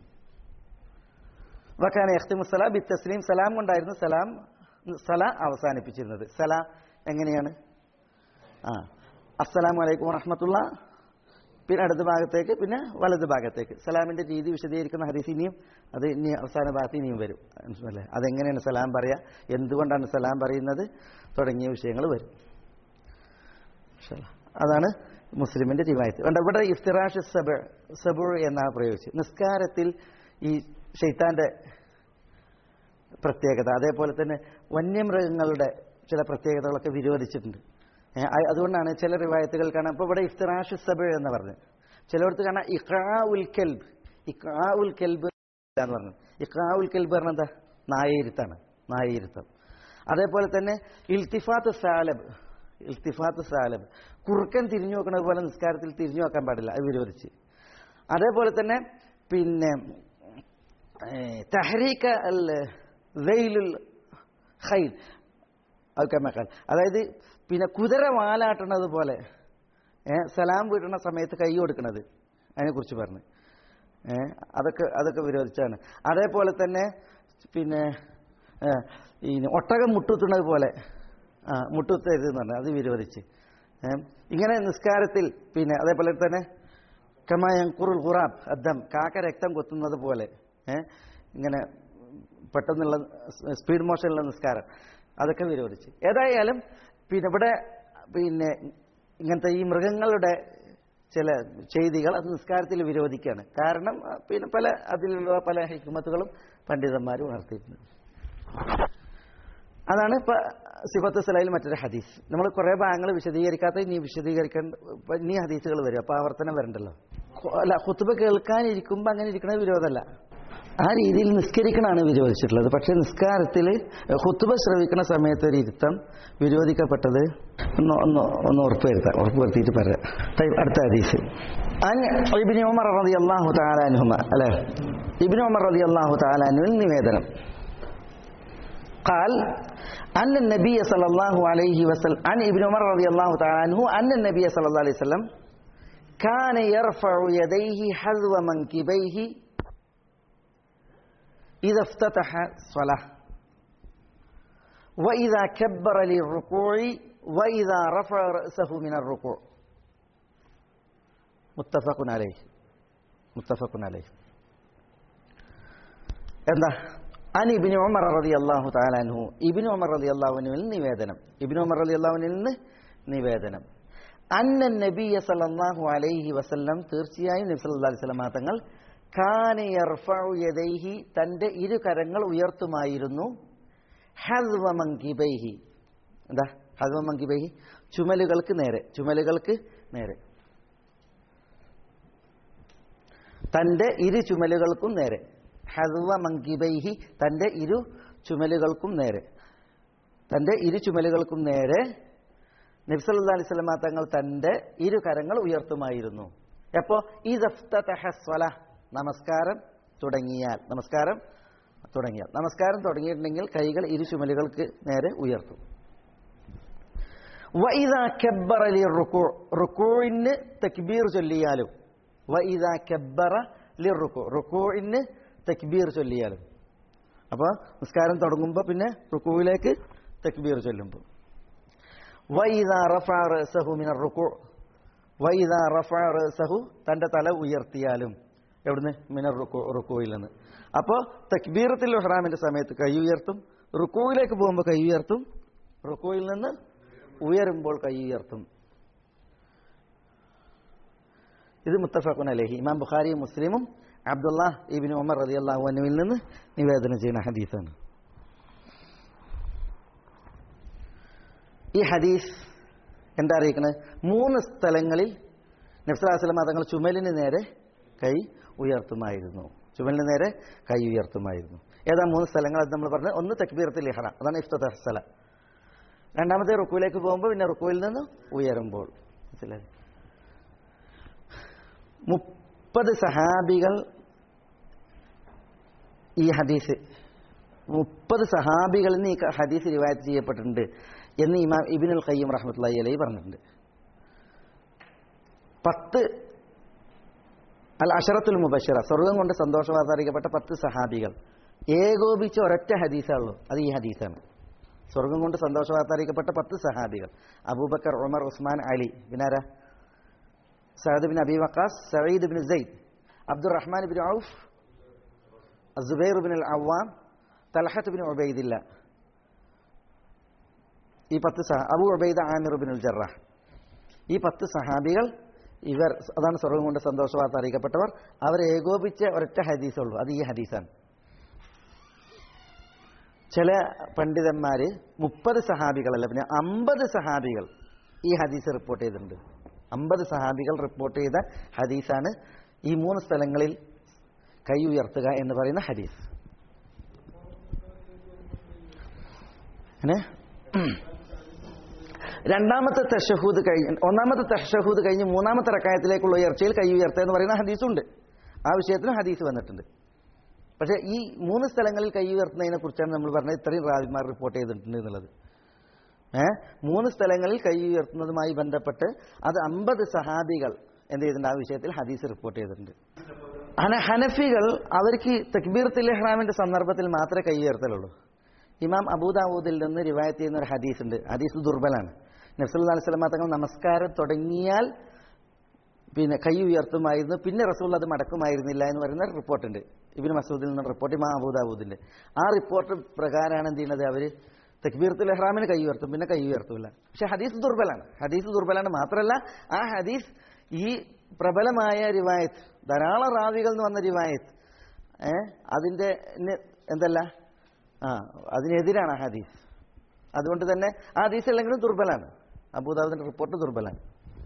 വകാന യഖ്തിമു സലാ ബി തസ്ലീം. സലാം കൊണ്ടായിരുന്നു സലാം സല അവസാനിപ്പിച്ചിരുന്നത്. സലാം എങ്ങനെയാണ്? ആ അസ്സലാമു അലൈക്കും വറഹ്മത്തുള്ളാ, പിന്നെ അടുത്ത ഭാഗത്തേക്ക്, പിന്നെ വലത് ഭാഗത്തേക്ക്. സലാമിന്റെ രീതി വിശദീകരിക്കുന്ന ഹദീസ് ഇനിയും അത് ഇനി അവസാന ഭാഗത്ത് ഇനിയും വരും. അല്ലേ, അതെങ്ങനെയാണ് സലാം പറയുക, എന്തുകൊണ്ടാണ് സലാം പറയുന്നത് തുടങ്ങിയ വിഷയങ്ങൾ വരും. അതാണ് മുസ്ലിമിന്റെ റിവായത്ത്. കണ്ട ഇവിടെ ഇഫ്തിറാഷ് സബ സബു എന്നാണ് പ്രയോഗിച്ചത്. നിസ്കാരത്തിൽ ഈ ശൈത്താന്റെ പ്രത്യേകത, അതേപോലെ തന്നെ വന്യമൃഗങ്ങളുടെ ചില പ്രത്യേകതകളൊക്കെ വിരോധിച്ചിട്ടുണ്ട്. അതുകൊണ്ടാണ് ചില റിവായത്തുകൾ കാണാം. ഇപ്പോൾ ഇവിടെ ഇഫ്തിറാഷ് സബ് എന്ന് പറഞ്ഞു, ചിലയിടത്ത് കാണാം ഇഖാ ഉൽ കെൽബ്. ഇഖാ ഉൽ കെൽബ് എന്ന് പറഞ്ഞു. ഇഖാ ഉൽ കെൽബ് പറഞ്ഞ എന്താ? നായയിരുത്താണ്, നായയിരുത്തം. അതേപോലെ തന്നെ ഇൽത്തിഫാത്ത് സാലബ്. ഇൽത്തിഫാത്ത് സാലബ് കുറുക്കൻ തിരിഞ്ഞു നോക്കുന്നത് പോലെ നിസ്കാരത്തിൽ തിരിഞ്ഞു നോക്കാൻ പാടില്ല, അത് വിരോധിച്ച്. അതേപോലെ തന്നെ പിന്നെ തഹ്രീക അൽ ദൈലുൽ ഖൈൽ അൽക്കമഖൽ, അതായത് പിന്നെ കുതിര വാലാട്ടണത് പോലെ സലാം വീട്ടുന്ന സമയത്ത് കൈ കൊടുക്കുന്നത്, അതിനെക്കുറിച്ച് പറഞ്ഞു. അതൊക്കെ അതൊക്കെ വിരോധിച്ചാണ്. അതേപോലെ തന്നെ പിന്നെ ഈ ഒട്ടകം മുട്ടുത്തുന്നത് പോലെ മുട്ടുത്തരുതെന്ന് പറഞ്ഞു, അത് വിരോധിച്ച്. ഇങ്ങനെ നിസ്കാരത്തിൽ പിന്നെ അതേപോലെ തന്നെ കമായങ്കുറുൽ ഖുറാബ് അദ്ദം, കാക്ക രക്തം കൊത്തുന്നത് പോലെ ഇങ്ങനെ പെട്ടെന്നുള്ള സ്പീഡ് മോഷനുള്ള നിസ്കാരം, അതൊക്കെ വിരോധിച്ച്. ഏതായാലും പിന്നെ ഇവിടെ പിന്നെ ഇങ്ങനത്തെ ഈ മൃഗങ്ങളുടെ ചില ചെയ്തികൾ അത് നിസ്കാരത്തിൽ വിരോധിക്കുകയാണ്. കാരണം പിന്നെ പല അതിലുള്ള പല ഹിക്മത്തുകളും പണ്ഡിതന്മാർ ഉണർത്തിയിട്ടുണ്ട്. അതാണ് ഇപ്പൊ സിഫത്ത് സലയിൽ മറ്റൊരു ഹദീസ്. നമ്മൾ കുറെ ഭാഗങ്ങൾ വിശദീകരിക്കാത്ത ഇനി വിശദീകരിക്കേണ്ട ഇനി ഹദീസുകൾ വരും, അപ്പൊ ആവർത്തനം വരണ്ടല്ലോ. അല്ല, ഖുത്ബ കേൾക്കാനിരിക്കുമ്പോൾ അങ്ങനെ ഇരിക്കണ വിരോധമല്ല, ആ രീതിയിൽ നിസ്കരിക്കണമാണ് വിരോധിച്ചിട്ടുള്ളത്. പക്ഷെ നിസ്കാരത്തിൽ ഖുത്ബ ശ്രവിക്കുന്ന സമയത്ത് ഒരു ഇരുത്തം വിരോധിക്കപ്പെട്ടത് ഒന്ന് ഒന്ന് ഒന്ന് ഉറപ്പുവരുത്താം, ഉറപ്പുവരുത്തിയിട്ട് പറയാം. അടുത്ത ഹദീസ് ഇബ്നു ഉമർ റളിയല്ലാഹു തആല അൻഹുമ, അല്ലേ, ഇബ്നു ഉമർ റളിയല്ലാഹു തആല അൻഹു നിവേദനം قال أن النبي صلى الله عليه وسلم عن ابن عمر رضي الله تعالى عنه أن النبي صلى الله عليه وسلم كان يرفع يديه حذو منكبيه إذا افتتح الصلاة وإذا كبر للركوع وإذا رفع رأسه من الركوع. متفق عليه متفق عليه. എന്താ? അൻ ഇബ്നു ഉമർ റളിയല്ലാഹു തആല അൻഹു, ഇബ്നു ഉമർ റളിയല്ലാഹു അൻഹുവിൽ നിവേദനം, ഇബ്നു ഉമർ റളിയല്ലാഹു അൻഹുവിൽ നിന്ന് നിവേദനം. അന്ന നബിയ സല്ലല്ലാഹു അലൈഹി വസല്ലം, തീർച്ചയായും നബി സല്ലല്ലാഹു അലൈഹി വസല്ലം തങ്ങൾ കാന യർഫഉ യദൈഹി, തന്റെ ഇരു കരങ്ങൾ ഉയർത്തുമായിരുന്നു. ഹദ്വ മൻകിബൈഹി, എന്താ ഹദ്വ മൻകിബൈഹി? ചുമലുകൾക്ക് നേരെ, ചുമലുകൾക്ക് നേരെ, തന്റെ ഇരു ചുമലുകൾക്കും നേരെ. ഹദ്വ മൻകിബൈഹി, തന്റെ ഇരു ചുമലുകൾക്കും നേരെ, തന്റെ ഇരു ചുമലുകൾക്കും നേരെ നബി സല്ലല്ലാഹു അലൈഹി വസല്ലം തങ്ങൾ തന്റെ ഇരു കരങ്ങൾ ഉയർത്തുമായിരുന്നു. എപ്പോ? ഇദഫ്തതഹ സ്വലാ, നമസ്കാരം തുടങ്ങിയാൽ, നമസ്കാരം തുടങ്ങിയാൽ നമസ്കാരം തുടങ്ങിയിട്ടുണ്ടെങ്കിൽ കൈകൾ ഇരു ചുമലുകൾക്ക് നേരെ ഉയർത്തും. വഇദാ കബ്ബറ ലിർറുകൂ, റുകൂഇന് തക്ബീർ ചൊല്ലിയാലും, വഇദാ കബ്ബറ ലിർറുകൂ, റുകൂഇന് തക്ബീർ ചൊല്ലിയാലും. അപ്പോൾ നിസ്കാരം തുടങ്ങുമ്പോൾ പിന്നെ റുകൂയിലേക്ക് തക്ബീർ ചൊല്ലുമ്പോൾ. വഇദാ റഫഅ റഅസഹു മിനർ റുകൂ, വഇദാ റഫഅ റഅസഹു, തന്റെ തല ഉയർത്തിയാലും. എവിടുന്ന്? മിനർ റുകൂ, റുകൂയിൽ നിന്ന്. അപ്പോൾ തക്ബീറത്തുൽ ഇഹ്റാമിന്റെ സമയത്ത് കൈ ഉയർത്തും, റുകൂയിലേക്ക് പോകുമ്പോൾ കൈ ഉയർത്തും, റുകൂയിൽ നിന്ന് ഉയരുമ്പോൾ കൈ ഉയർത്തും. ഇത് മുത്തഫഖുൻ അലൈഹി, ഇമാം ബുഖാരിയും മുസ്ലിമും അബ്ദുല്ലാഹ് ഇബ്നു ഉമർ റളിയല്ലാഹു അൻഹുവിൽ നിന്ന് നിവേദനം ചെയ്യുന്ന ഹദീസാണ്. ഈ ഹദീസ് എന്താ അറിയിക്കുന്നത്? മൂന്ന് സ്ഥലങ്ങളിൽ നബി സല്ലല്ലാഹു അലൈഹി വസല്ലം തങ്ങൾ ചുമലിന് നേരെ കൈ ഉയർത്തുമായിരുന്നു, ചുമലിന് നേരെ കൈ ഉയർത്തുമായിരുന്നു. ഏതാ മൂന്ന് സ്ഥലങ്ങൾ? അത് നമ്മൾ പറഞ്ഞത്, ഒന്ന് തക്ബീറത്തുൽ ഇഹ്റാം, അതാണ് ഇഫ്തിതാഹ് സല. രണ്ടാമത്തെ റുക്കൂയിലേക്ക് പോകുമ്പോൾ, പിന്നെ റുക്കൂയിൽ നിന്ന് ഉയരുമ്പോൾ. മനസ്സിലായി? മുപ്പത് സഹാബികൾ ഈ ഹദീസ് മുപ്പത് സഹാബികളിൽ നിന്ന് ഈ ഹദീസ് റിവായത്ത് ചെയ്യപ്പെട്ടിട്ടുണ്ട് എന്ന് ഇമാം ഇബ്നുൽ ഖയ്യിം റഹ്മത്തുള്ളാഹി അലൈഹി പറഞ്ഞിട്ടുണ്ട്. പത്ത് അൽ അശറത്തുൽ മുബശ്ശിറ, സ്വർഗം കൊണ്ട് സന്തോഷവാർത്ത അറിയിക്കപ്പെട്ട പത്ത് സഹാബികൾ ഏകോപിച്ച ഒരൊറ്റ ഹദീസാണല്ലോ, അത് ഈ ഹദീസാണ്. സ്വർഗം കൊണ്ട് സന്തോഷവാർത്ത അറിയിക്കപ്പെട്ട പത്ത് സഹാബികൾ: അബൂബക്കർ, ഉമർ, ഉസ്മാൻ, അലി, ബിനാര Saad bin Abi Waqqas, Saeed bin Zaid, Abdur Rahman bin Auf, Zubair bin al Awwam, Talha bin Ubaidullah. ഈ പത്ത് സഹ Abu Ubaida Aamir bin al Jarrah. ഈ പത്ത് സഹാബികൾ ഇവർ അതാണ് സ്വർഗം കൊണ്ട് സന്തോഷവാർത്ത അറിയിക്കപ്പെട്ടവർ. അവർ ഏകോപിച്ച ഒരൊറ്റ ഹദീസുള്ളൂ, അത് ഈ ഹദീസാണ്. ചില പണ്ഡിതന്മാര് മുപ്പത് സഹാബികളല്ല, പിന്നെ അമ്പത് സഹാബികൾ ഈ ഹദീസ് റിപ്പോർട്ട് ചെയ്തിട്ടുണ്ട്. അമ്പത് സഹാബികൾ റിപ്പോർട്ട് ചെയ്ത ഹദീസാണ് ഈ മൂന്ന് സ്ഥലങ്ങളിൽ കൈ ഉയർത്തുക എന്ന് പറയുന്ന ഹദീസ്. രണ്ടാമത്തെ തശഹൂദ് കഴിഞ്ഞ് ഒന്നാമത്തെ തശഹൂദ് കഴിഞ്ഞ് മൂന്നാമത്തെ റക്അത്തിലേക്കുള്ള ഉയർച്ചയിൽ കൈ ഉയർത്തുക എന്ന് പറയുന്ന ഹദീസുണ്ട്. ആ വിഷയത്തിലും ഹദീസ് വന്നിട്ടുണ്ട്. പക്ഷേ ഈ മൂന്ന് സ്ഥലങ്ങളിൽ കൈ ഉയർത്തുന്നതിനെ കുറിച്ചാണ് നമ്മൾ പറഞ്ഞത് ഇത്രയും റാവിമാർ റിപ്പോർട്ട് ചെയ്തിട്ടുണ്ട് എന്നുള്ളത്. ഏഹ് മൂന്ന് സ്ഥലങ്ങളിൽ കൈ ഉയർത്തുന്നതുമായി ബന്ധപ്പെട്ട് അത് അമ്പത് സഹാബികൾ എന്ത് ചെയ്തിട്ടുണ്ട്, ആ വിഷയത്തിൽ ഹദീസ് റിപ്പോർട്ട് ചെയ്തിട്ടുണ്ട്. ഹന ഹനഫികൾ അവർക്ക് തക്ബീറത്തുൽ ഇഹ്റാമിന്റെ സന്ദർഭത്തിൽ മാത്രമേ കൈ ഉയർത്തലുള്ളൂ. ഇമാം അബൂദാവൂദിൽ നിന്ന് റിവായത്ത് ചെയ്യുന്ന ഒരു ഹദീസ് ഉണ്ട്, ഹദീസ് ദുർബലാണ്. നബി സല്ലല്ലാഹു അലൈഹി വസല്ലം തങ്ങൾ നമസ്കാരം തുടങ്ങിയാൽ പിന്നെ കൈ ഉയർത്തുമായിരുന്നു, പിന്നെ റസൂൽ അത് മടക്കുമായിരുന്നില്ല എന്ന് പറയുന്ന റിപ്പോർട്ടുണ്ട്. ഇബ്നു മസ്ഊദിൽ നിന്ന് റിപ്പോർട്ട്, ഇമാം അബൂദാവൂദിന്റെ ആ റിപ്പോർട്ട് പ്രകാരമാണ് എന്ത് ചെയ്യുന്നത്, അവർ തക്ബീറത്തുൽ ഇഹ്റാമിന് കൈ ഉയർത്തും, പിന്നെ കൈ ഉയർത്തൂല. പക്ഷെ ഹദീസ് ദുർബലാണ്. ഹദീസ് ദുർബലാണ് മാത്രമല്ല, ആ ഹദീസ് ഈ പ്രബലമായ റിവായത്ത്, ധാരാളം റാവികൾ എന്ന് വന്ന റിവായത്ത്, ഏഹ് അതിന്റെ എന്തല്ല ആ അതിനെതിരാണ് ആ ഹദീസ്. അതുകൊണ്ട് തന്നെ ആ ഹദീസ് അല്ലെങ്കിലും ദുർബലാണ്. അബൂദാവൂദിന്റെ റിപ്പോർട്ട് ദുർബലാണ്.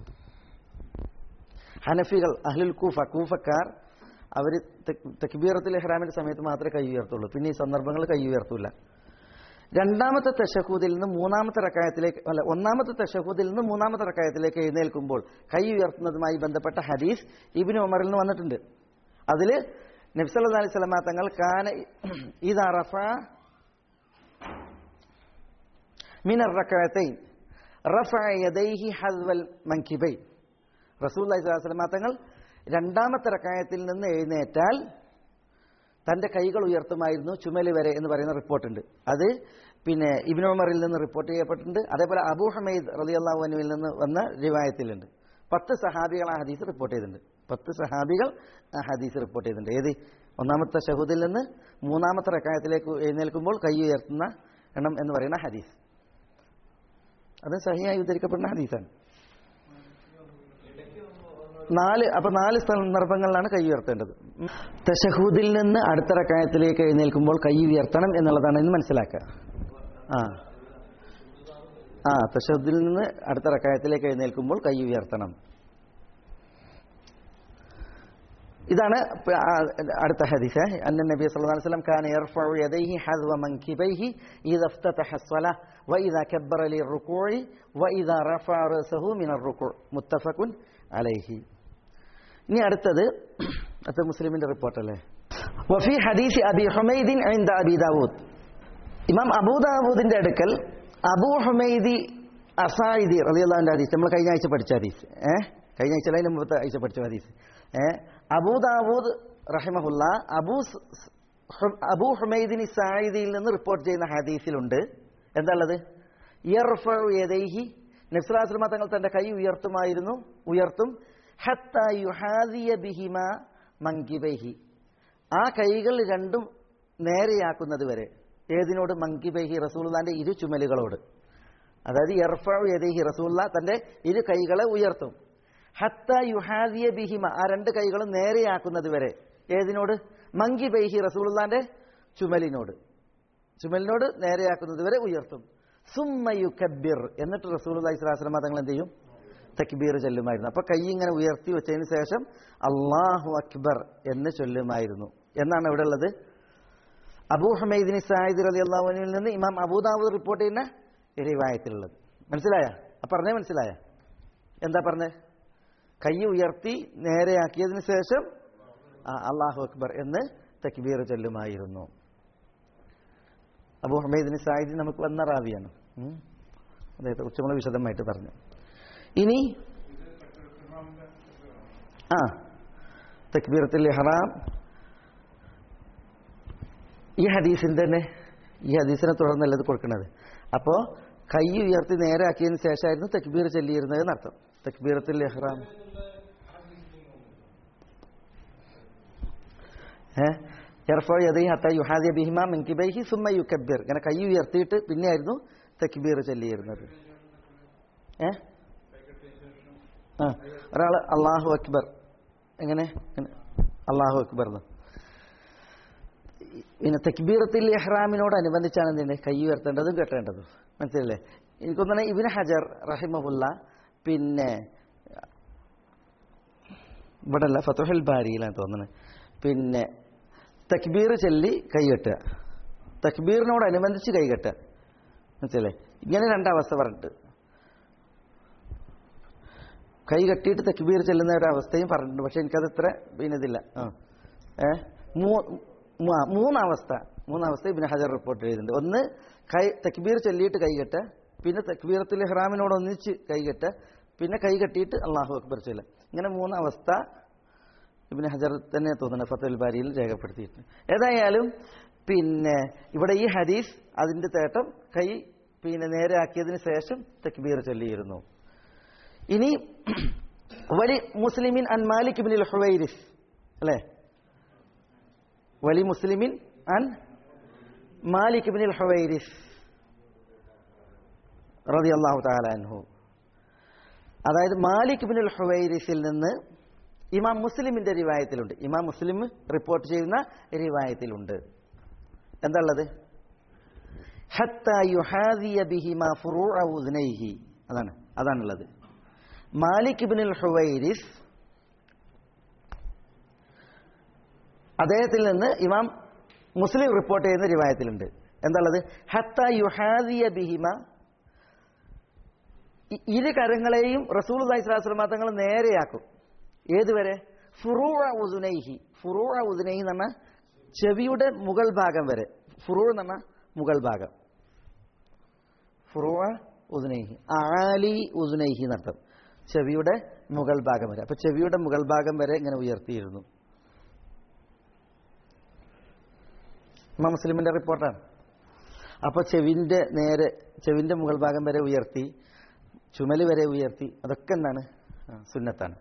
ഹനഫികൾ, അഹ്ലുൽ കൂഫ, കൂഫക്കാർ അവർ തക്ബീറത്തുൽ ഇഹ്റാമിന്റെ സമയത്ത് മാത്രമേ കൈ ഉയർത്തുള്ളൂ, പിന്നെ ഈ സന്ദർഭങ്ങളിൽ കൈ ഉയർത്തൂല. രണ്ടാമത്തെ തശഹൂദിൽ നിന്ന് മൂന്നാമത്തെ റക്അത്തിലേക്ക് അല്ല ഒന്നാമത്തെ തശഹൂദിൽ നിന്ന് മൂന്നാമത്തെ റക്അത്തിലേക്ക് എഴുന്നേൽക്കുമ്പോൾ കൈ ഉയർത്തുന്നതുമായി ബന്ധപ്പെട്ട ഹദീസ് ഇബ്നു ഉമറിൽ നിന്ന് വന്നിട്ടുണ്ട്. അതിൽ നബി സല്ലല്ലാഹു അലൈഹി വസല്ലം തങ്ങൾ കാന ഇദാ റഫഅ മിന റക്അത്തൈൻ റഫഅ യദൈഹി ഹദ്വൽ മൻകിബൈൻ. റസൂലുള്ളാഹി സ്വല്ലല്ലാഹു അലൈഹി വസല്ലം തങ്ങൾ രണ്ടാമത്തെ റക്അത്തിൽ നിന്ന് എഴുന്നേറ്റാൽ തന്റെ കൈകൾ ഉയർത്തുമായിരുന്നു ചുമല് വരെ എന്ന് പറയുന്ന റിപ്പോർട്ടുണ്ട്. അത് പിന്നെ ഇബ്നു ഉമറിൽ നിന്ന് റിപ്പോർട്ട് ചെയ്യപ്പെട്ടിട്ടുണ്ട്. അതേപോലെ അബൂ ഹമീദ് റളിയല്ലാഹു അൻഹുവിൽ നിന്ന് വന്ന റിവായത്തിലുണ്ട്. പത്ത് സഹാബികൾ ആ ഹദീസ് റിപ്പോർട്ട് ചെയ്തിട്ടുണ്ട്. പത്ത് സഹാബികൾ ആ ഹദീസ് റിപ്പോർട്ട് ചെയ്തിട്ടുണ്ട്. ഏത് ഒന്നാമത്തെ തശഹൂദിൽ നിന്ന് മൂന്നാമത്തെ റക്അത്തിലേക്ക് എഴുന്നേൽക്കുമ്പോൾ കൈ ഉയർത്തുന്ന എണ്ണം എന്ന് പറയുന്ന ഹദീസ്, അത് സഹിയായി ഉദ്ധരിക്കപ്പെടുന്ന ഹദീസാണ്. നാല് അപ്പൊ നാല് സന്ദർഭങ്ങളിലാണ് കൈ ഉയർത്തേണ്ടത്. തശഹൂദിൽ നിന്ന് അടുത്ത റക്അത്തിലേക്ക് എഴുന്നേൽക്കുമ്പോൾ കൈ ഉയർത്തണം എന്നുള്ളതാണ് ഇന്ന് മനസ്സിലാക്കുക. ആ ആ തശഹൂദിൽ നിന്ന് അടുത്ത റക്അത്തിലേക്ക് എഴുന്നേൽക്കുമ്പോൾ കൈ ഉയർത്തണം. ഇതാണ് അടുത്ത ഹദീസ്. അന്ന നബി സല്ലല്ലാഹു അലൈഹി വസല്ലം കാന യർഫഉ യദൈഹി ഹദ്വ മൻകിബൈഹി ഇദാ ഇഫ്തതഹ അസ്സലാഹ് വഇദാ കബ്ബറ ലിർറുകൂഇ വഇദാ റഫഅ റഅസഹു മിനർ റുകൂഅ് മുത്തഫഖുൻ അലൈഹി. ഇനി അടുത്തത് അത് മുസ്ലിമിന്റെ റിപ്പോർട്ടല്ലേ. വഫി ഹദീസ് അബി ഹുമൈദിൻ ഇൻദ അബി ദാവൂദ്. ഇമാം അബൂ ദാവൂദിന്റെ അടുക്കൽ അബൂ ഹുമൈദി അസായിദി റളിയല്ലാഹു അൻഹു ഹദീസ്, നമ്മൾ കഴിഞ്ഞ ആഴ്ച പഠിച്ച ഹദീസ്, ഏഹ് കഴിഞ്ഞ ആഴ്ച അതിന് മുമ്പത്തെ ആഴ്ച പഠിച്ച ഹദീസ്. ഏഹ് അബൂ ദാവൂദ് റഹിമഹുല്ല അബൂ അബൂ ഹുമൈദിൻ സായിദിയിൽ നിന്ന് റിപ്പോർട്ട് ചെയ്യുന്ന ഹദീസിലുണ്ട് എന്താണുള്ളത്, യർഫഉ യദൈഹി, നബി സല്ലല്ലാഹു അലൈഹി വസല്ലം തങ്ങൾ തന്റെ കൈ ഉയർത്തുമായിരുന്നു, ഉയർത്തും ഹത്താ യുഹാദിയ ബിഹിമാ മൻകിബൈഹി, ആ കൈകൾ രണ്ടും നേരെയാക്കുന്നത് വരെ. ഏതിനോട്? മൻകിബൈഹി, റസൂലുള്ളാഹിന്റെ ഇരു ചുമലുകളോട്. അതായത് യർഫഉ യദൈഹി, റസൂലുള്ളാഹ് തന്റെ ഇരു കൈകളെ ഉയർത്തും. ഹത്താ യുഹാദിയ ബിഹിമ, ആ രണ്ട് കൈകളും നേരെയാക്കുന്നത് വരെ. ഏതിനോട്? മൻകിബൈഹി, റസൂലുള്ളാഹിന്റെ ചുമലിനോട്. ചുമലിനോട് നേരെയാക്കുന്നത് വരെ ഉയർത്തും. സുമ്മ യുകബ്ബിർ, എന്നിട്ട് റസൂലുള്ളാഹി സ്വല്ലല്ലാഹു അലൈഹി വസല്ലം തങ്ങൾ എന്ത് ചെയ്യും? തക്ബീർ ചൊല്ലുമായിരുന്നു. അപ്പൊ കൈ ഇങ്ങനെ ഉയർത്തി വെച്ചതിന് ശേഷം അല്ലാഹു അക്ബർ എന്ന് ചൊല്ലുമായിരുന്നു എന്നാണ് ഇവിടെ ഉള്ളത്. അബൂ ഹുമൈദിൻ സായിദ് റളിയല്ലാഹു അൻഹുവിൽ നിന്ന് ഇമാം അബൂ ദാവൂദ് റിപ്പോർട്ട് ചെയ്യുന്ന റിവായത്തിലുള്ളത്. മനസ്സിലായ? അപ്പൊ പറഞ്ഞേ മനസ്സിലായ എന്താ പറഞ്ഞേ? കൈ ഉയർത്തി നേരെയാക്കിയതിന് ശേഷം അല്ലാഹു അക്ബർ എന്ന് തക്ബീർ ചൊല്ലുമായിരുന്നു. അബൂ ഹുമൈദിൻ സായിദി നമുക്ക് വന്ന റാവിയാണ്. അദ്ദേഹത്തെ കുറിച്ച് നമ്മൾ വിശദമായിട്ട് പറഞ്ഞു. ഇനി ആ തക്ബീറത്തുൽ ഇഹ്റാം ഈ ഹദീസിന്റെ തന്നെ ഈ ഹദീസിനെ തുടർന്നല്ല ഇത് കൊടുക്കുന്നത്. അപ്പോൾ കൈ ഉയർത്തി നേരെ ആക്കിയതിന് ശേഷമായിരുന്നു തക്ബീർ ചൊല്ലിയിരുന്നത് എന്നർത്ഥം. തക്ബീറത്തുൽ ഇഹ്റാം ഏഹ് യർഫഉ യദൈഹി ഹത്താ യുഹാദിയ ബിഹിമാ മിൻകിബൈഹി സുമ്മ യുകബ്ബിർ. ഇങ്ങനെ കൈ ഉയർത്തിയിട്ട് പിന്നെയായിരുന്നു തക്ബീർ ചൊല്ലിയിരുന്നത്. ഏഹ് ആ ഒരാൾ അല്ലാഹു അക്ബർ എങ്ങനെ അല്ലാഹു അക്ബർ എന്ന് പിന്നെ തക്ബീറത്തുൽ ഇഹ്റാമിനോട് അനുബന്ധിച്ചാണ് എന്തിന്റെ കൈ ഉയർത്തേണ്ടതും കെട്ടേണ്ടതും. മനസ്സിലല്ലേ? എനിക്കൊന്നാണ് ഇബ്നു ഹജർ റഹിമഹുല്ല പിന്നെ ഇവിടെ അല്ല ഫതുഹുൽ ബാരിയിലാണ് തോന്നുന്നത്. പിന്നെ തക്ബീർ ചൊല്ലി കൈകെട്ടുക, തക്ബീറിനോടനുബന്ധിച്ച് കൈകെട്ടുക. മനസ്സിലല്ലേ? ഇങ്ങനെ രണ്ടവസ്ഥ പറഞ്ഞിട്ട് കൈ കെട്ടിയിട്ട് തക്ബീർ ചെല്ലുന്ന ഒരവസ്ഥയും പറഞ്ഞിട്ടുണ്ട്. പക്ഷെ എനിക്കത് ഇത്ര പിന്നെ ഇതില്ല. ആ ഏ മൂന്നവസ്ഥ മൂന്നവസ്ഥ ഇബ്നു ഹജർ റിപ്പോർട്ട് ചെയ്തിട്ടുണ്ട്. ഒന്ന് കൈ തക്ബീർ ചൊല്ലിയിട്ട് കൈകെട്ടുക, പിന്നെ തക്ബീറത്തുൽ ഇഹ്റാമിനോട് ഒന്നിച്ച് കൈകെട്ടുക, പിന്നെ കൈ കെട്ടിയിട്ട് അല്ലാഹു അക്ബർ ചൊല്ലുക. ഇങ്ങനെ മൂന്നവസ്ഥ ഇബ്നു ഹജർ തന്നെ തോന്നുന്നു ഫതുഹുൽ ബാരിയിൽ രേഖപ്പെടുത്തിയിട്ടുണ്ട്. ഏതായാലും പിന്നെ ഇവിടെ ഈ ഹദീസ് അതിന്റെ തേട്ടം കൈ പിന്നെ നേരെ ആക്കിയതിന് ശേഷം തക്ബീർ ചൊല്ലിയിരുന്നു. ഇനി വലി മുസ്ലിമിൻ അൻ മാലിക് ഇബ്നുൽ ഹുവൈരിസ് അല്ലേ? വലി മുസ്ലിമിൻ അൻ മാലിക് ഇബ്നുൽ ഹുവൈരിസ് റളിയല്ലാഹു തആല അൻഹു. അതായത് മാലിക് ഇബ്നുൽ ഹുവൈരിസിൽ നിന്ന് ഇമാം മുസ്ലിമിന്റെ റിവായത്തിലുണ്ട്. ഇമാം മുസ്ലിം റിപ്പോർട്ട് ചെയ്യുന്ന റിവായത്തിലുണ്ട്. എന്താ ഉള്ളത്? ഹത്താ യുഹാദിയ ബിഹിമാ ഫുറൂഅ ഉദ്നൈഹി. അതാണ് അതാണുള്ളത്. മാലിക് ഇബ്നുൽ ഹുവൈരിസ് അദ്ദേഹത്തിൽ നിന്ന് ഇമാം മുസ്ലിം റിപ്പോർട്ട് ചെയ്യുന്ന റിവായത്തിലുണ്ട്. എന്താണുള്ളത്? ഹത്താ യുഹാദിയ ബിഹിമ, ഇരു കരങ്ങളെയും റസൂലുള്ളാഹി സ്വല്ലല്ലാഹു അലൈഹി വസല്ലം തങ്ങൾ നേരെയാക്കും. ഏതുവരെ? ഫുറൂഅ ഉദ്നൈഹി. ഫുറൂഅ ഉദ്നൈഹി എന്ന് പറഞ്ഞാൽ ചെവിയുടെ മുകൾ ഭാഗം വരെ. ഫുറൂ എന്ന് പറഞ്ഞാൽ മുകൾ ഭാഗം. ഫുറൂഅ ഉദ്നൈഹി ആലി ഉദ്നൈഹി എന്നർത്ഥം. ചെവിയുടെ മുകൾ ഭാഗം വരെ. അപ്പൊ ചെവിയുടെ മുകൾ ഭാഗം വരെ ഇങ്ങനെ ഉയർത്തിയിരുന്നു. ഇമാം മുസ്ലിമിന്റെ റിപ്പോർട്ടാണ്. അപ്പൊ ചെവിന്റെ നേരെ ചെവിന്റെ മുകൾ ഭാഗം വരെ ഉയർത്തി, ചുമല് വരെ ഉയർത്തി. അതൊക്കെ എന്താണ്? സുന്നത്താണ്.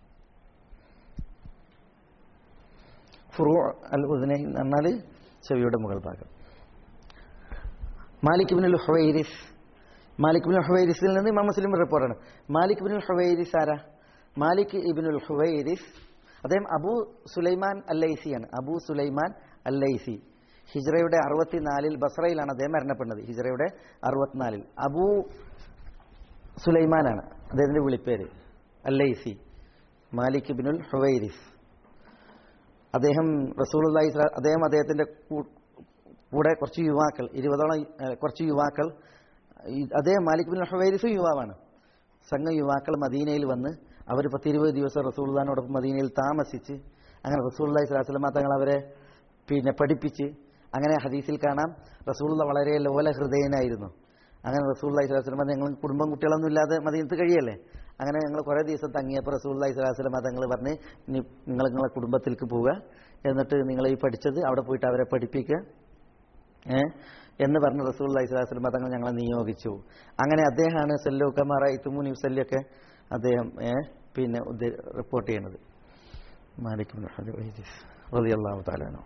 ഫുറൂ അൽ ഉദ്നൈഹി എന്ന് പറഞ്ഞാൽ ചെവിയുടെ മുകൾ ഭാഗം. മാലിക് ഇബ്നുൽ ഹുവൈരിസ് മാലിക് ഇബ്നുൽ ഹുവൈരിസിൽ നിന്ന് ഇമാം മുസ്ലിം റിപ്പോർട്ടാണ്. മാലിക് ഇബ്നുൽ ഹുവൈരിസ് ആരാ? മാലിക് ഇബ്നുൽ ഹുവൈരിസ് അദ്ദേഹം അബൂ സുലൈമാൻ അല്ലൈസിയാണ്. അബൂ സുലൈമാൻ അല്ലൈസി ഹിജ്റയുടെ അറുപത്തിനാലിൽ ബസ്രയിലാണ് അദ്ദേഹം മരണപ്പെടുന്നത്. ഹിജ്റയുടെ അറുപത്തിനാലിൽ അബൂ സുലൈമാനാണ് അദ്ദേഹത്തിന്റെ വിളിപ്പേര്. അല്ലൈസി മാലിക് ഇബ്നുൽ ഹുവൈരിസ്. അദ്ദേഹം റസൂലുള്ളാഹി അദ്ദേഹം അദ്ദേഹത്തിന്റെ കൂടെ കുറച്ച് യുവാക്കൾ ഇരുപതോളം കുറച്ച് യുവാക്കൾ അദ്ദേഹം മാലിക് ഇബ്നുൽ ഹുവൈരിസ് യുവാവാണ്. സംഘ യുവാക്കൾ മദീനയിൽ വന്ന് അവർ പത്തിരുപത് ദിവസം റസൂലുള്ളാഹിനോടൊപ്പം മദീനയിൽ താമസിച്ച് അങ്ങനെ റസൂലുള്ളാഹി സ്വല്ലല്ലാഹു അലൈഹി വസല്ലം തങ്ങൾ അവരെ പിന്നെ പഠിപ്പിച്ച് അങ്ങനെ ഹദീസിൽ കാണാം റസൂലുള്ളാഹി വളരെ ലോല ഹൃദയനായിരുന്നു. അങ്ങനെ റസൂലുള്ളാഹി സ്വല്ലല്ലാഹു അലൈഹി വസല്ലം ഞങ്ങൾ കുടുംബം കുട്ടികളൊന്നും ഇല്ലാതെ മദീനത്ത് കഴിയല്ലേ. അങ്ങനെ ഞങ്ങൾ കുറേ ദിവസം തങ്ങിയപ്പോൾ റസൂലുള്ളാഹി സ്വല്ലല്ലാഹു അലൈഹി വസല്ലം തങ്ങൾ പറഞ്ഞ് നിങ്ങൾ നിങ്ങളെ കുടുംബത്തിലേക്ക് പോവുക, എന്നിട്ട് നിങ്ങൾ ഈ പഠിച്ചത് അവിടെ പോയിട്ട് അവരെ പഠിപ്പിക്കുക ഏഹ് എന്ന് പറഞ്ഞ് റസൂലുള്ളാഹി സ്വല്ലല്ലാഹു അലൈഹി വസല്ലം തങ്ങൾ ഞങ്ങളെ നിയോഗിച്ചു. അങ്ങനെ അദ്ദേഹമാണ് സല്ലു കമാ റഅയ്തുമൂനി ഉസല്ലിയൊക്കെ അദ്ദേഹം പിന്നെ റിപ്പോർട്ട് ചെയ്യുന്നത്. മാലിക് ഇബ്നുൽ ഹുവൈരിസ് റളിയല്ലാഹു തആല അൻഹു.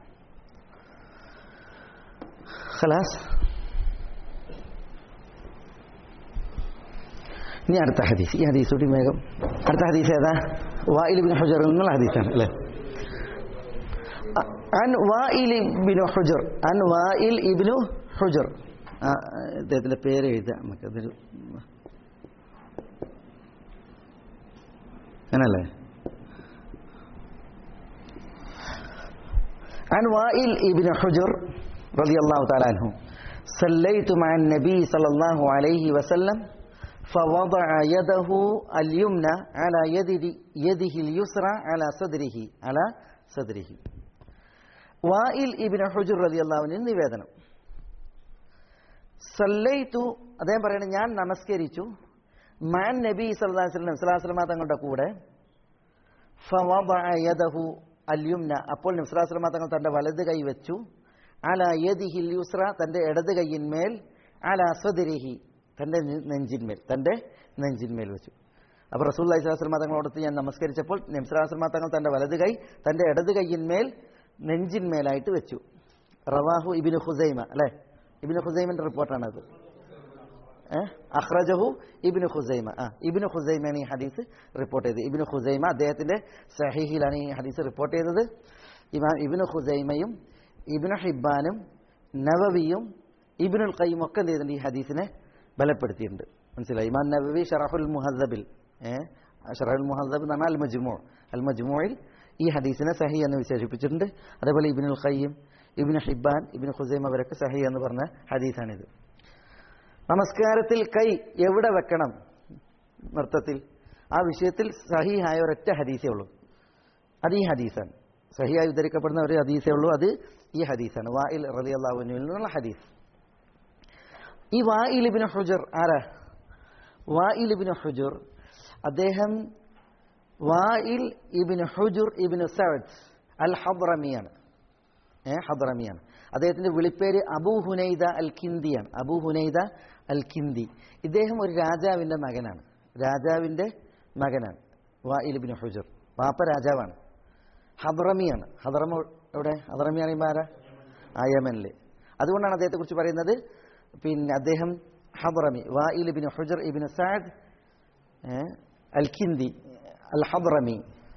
ഖലാസ്. ഇനി അടുത്ത ഹദീസ്. ഈ ഹദീസ് കൂടി വേഗം. അടുത്ത ഹദീസ് ഏതാ? വായിൽ ഇബ്നു ഹുജറിൽ നിന്നുള്ള ഹദീസാണ് അല്ലേ? അൻ വായിൽ ഇബ്നു ഹുജർ അൻ വായിൽ ഇബ്നു ഹുജർ അദ്ദേഹത്തിന്റെ പേര് എഴുതുക നമുക്കതൊരു അങ്ങനല്ലേ? عن وائل ابن حجر رضي الله تعالى عنه صليت مع النبي صلى الله عليه وسلم فوضع يده اليمنى على يد يده اليسرى على صدره على സദ്രിഹി. വായിൽ ഇബ്നു ഹുജർ റളിയല്ലാഹു അൻഹു നിവേദനം, സല്ലൈതു, അദ്ദേഹം പറയുന്നത് ഞാൻ നമസ്കരിച്ചു, മഅൻ നബി സല്ലല്ലാഹു അലൈഹി വസല്ലം സ്വല്ലല്ലാഹു അലൈഹി വസല്ലം തങ്ങളുടെ കൂടെ, ഫവദഅ യദഹു അൽയുംന, അപ്പോൾ നബി സല്ലല്ലാഹു അലൈഹി വസല്ലം തങ്ങൾ തന്റെ വലത് കൈ വെച്ചു, അലാ യദിഹിൽ യുസ്ര, തന്റെ ഇടത് കൈയിന്മേൽ, അലാ സദ്രിഹി, തന്റെ നെഞ്ചിന്മേൽ, തന്റെ നെഞ്ചിന്മേൽ വെച്ചു. അപ്പോൾ റസൂലുള്ളാഹി സ്വല്ലല്ലാഹു അലൈഹി വസല്ലം തങ്ങളോടൊത്ത് ഞാൻ നമസ്കരിച്ചപ്പോൾ നബി സല്ലല്ലാഹു അലൈഹി വസല്ലം തങ്ങൾ തന്റെ വലത് കൈ തന്റെ ഇടത് കൈയിന്മേൽ നെഞ്ചിന്മേലായിട്ട് വെച്ചു. റവാഹു ഇബ്നു ഖുസൈമ, അല്ലേ? ഇബ്നു ഖുസൈമന്റെ റിപ്പോർട്ടാണത്. ഏഹ് അഖ്റജഹു ഇബ്നു ഖുസൈമ. ആ ഇബ്നു ഖുസൈമയാണ് ഈ ഹദീസ് റിപ്പോർട്ട് ചെയ്തത്. ഇബ്നു ഖുസൈമ അദ്ദേഹത്തിന്റെ സഹീഹിലാണ് ഈ ഹദീസ് റിപ്പോർട്ട് ചെയ്തത്. ഇമാം ഇബ്നു ഖുസൈമയും ഇബ്നു ഹിബ്ബാനും നവവിയും ഇബ്നുൽ ഖയ്യിം ഒക്കെ എന്ത് ചെയ്തിട്ടുണ്ട്? ഈ ഹദീസിനെ ബലപ്പെടുത്തിയിട്ടുണ്ട്. മനസ്സിലായി? ഇമാം നവവി ഷറഹുൽ മുഹദ്ദബിൽ, ഏഹ് ഷറഹുൽ മുഹദ്ദബ് എന്ന് പറഞ്ഞാൽ അൽ മജ്മൂ, അൽ മജ്മൂഇൽ ഈ ഹദീസിനെ സഹീ എന്ന് വിശേഷിപ്പിച്ചിട്ടുണ്ട്. അതേപോലെ ഇബ്നുൽ ഖയ്യിം, ഇബ്നു ഹിബ്ബാൻ, ഇബ്നു ഖുസൈമ അവരൊക്കെ സഹീ എന്ന് പറഞ്ഞ ഹദീസാണിത്. നമസ്കാരത്തിൽ കൈ എവിടെ വെക്കണം നൃത്തത്തിൽ, ആ വിഷയത്തിൽ സഹീഹായ ഒരൊറ്റ ഹദീസേ ഉള്ളൂ, അത് ഈ ഹദീസാണ്. സഹീഹായി ഉദ്ധരിക്കപ്പെടുന്ന ഒരു ഹദീസേ ഉള്ളൂ, അത് ഈ ഹദീസാണ്. വായിൽ റളിയല്ലാഹു അൻഹുവിൽ നിന്നുള്ള ഹദീസ്. ഈ വായിൽ ഇബ്നു ഹുജർ ആരാ? വായിൽ ഇബ്നു ഹുജർ, അദ്ദേഹം Wail ibn Hujr ibn Saad al ഹദ്റമിയാണ്. ഏഹ് ഹദ്റമിയാണ്. അദ്ദേഹത്തിന്റെ വിളിപ്പേര് അബൂ ഹുനൈദ അൽ കിന്ദിയാണ്. Abu Hunaida al Kindi. ഇദ്ദേഹം ഒരു രാജാവിന്റെ മകനാണ്, രാജാവിന്റെ മകനാണ് വായിൽ ഇബ്നു ഹുജർ. പാപ്പ രാജാവാണ്, ഹദ്റമിയാണ്. ഹദ്റമ എവിടെ? ഹദ്റമിയാണ് ഇമാര ആ യമനില്. അതുകൊണ്ടാണ് അദ്ദേഹത്തെ കുറിച്ച് പറയുന്നത് പിന്നെ അദ്ദേഹം Hadrami, Wail ibn Hujr ibn Saad al Kindi al Hadrami,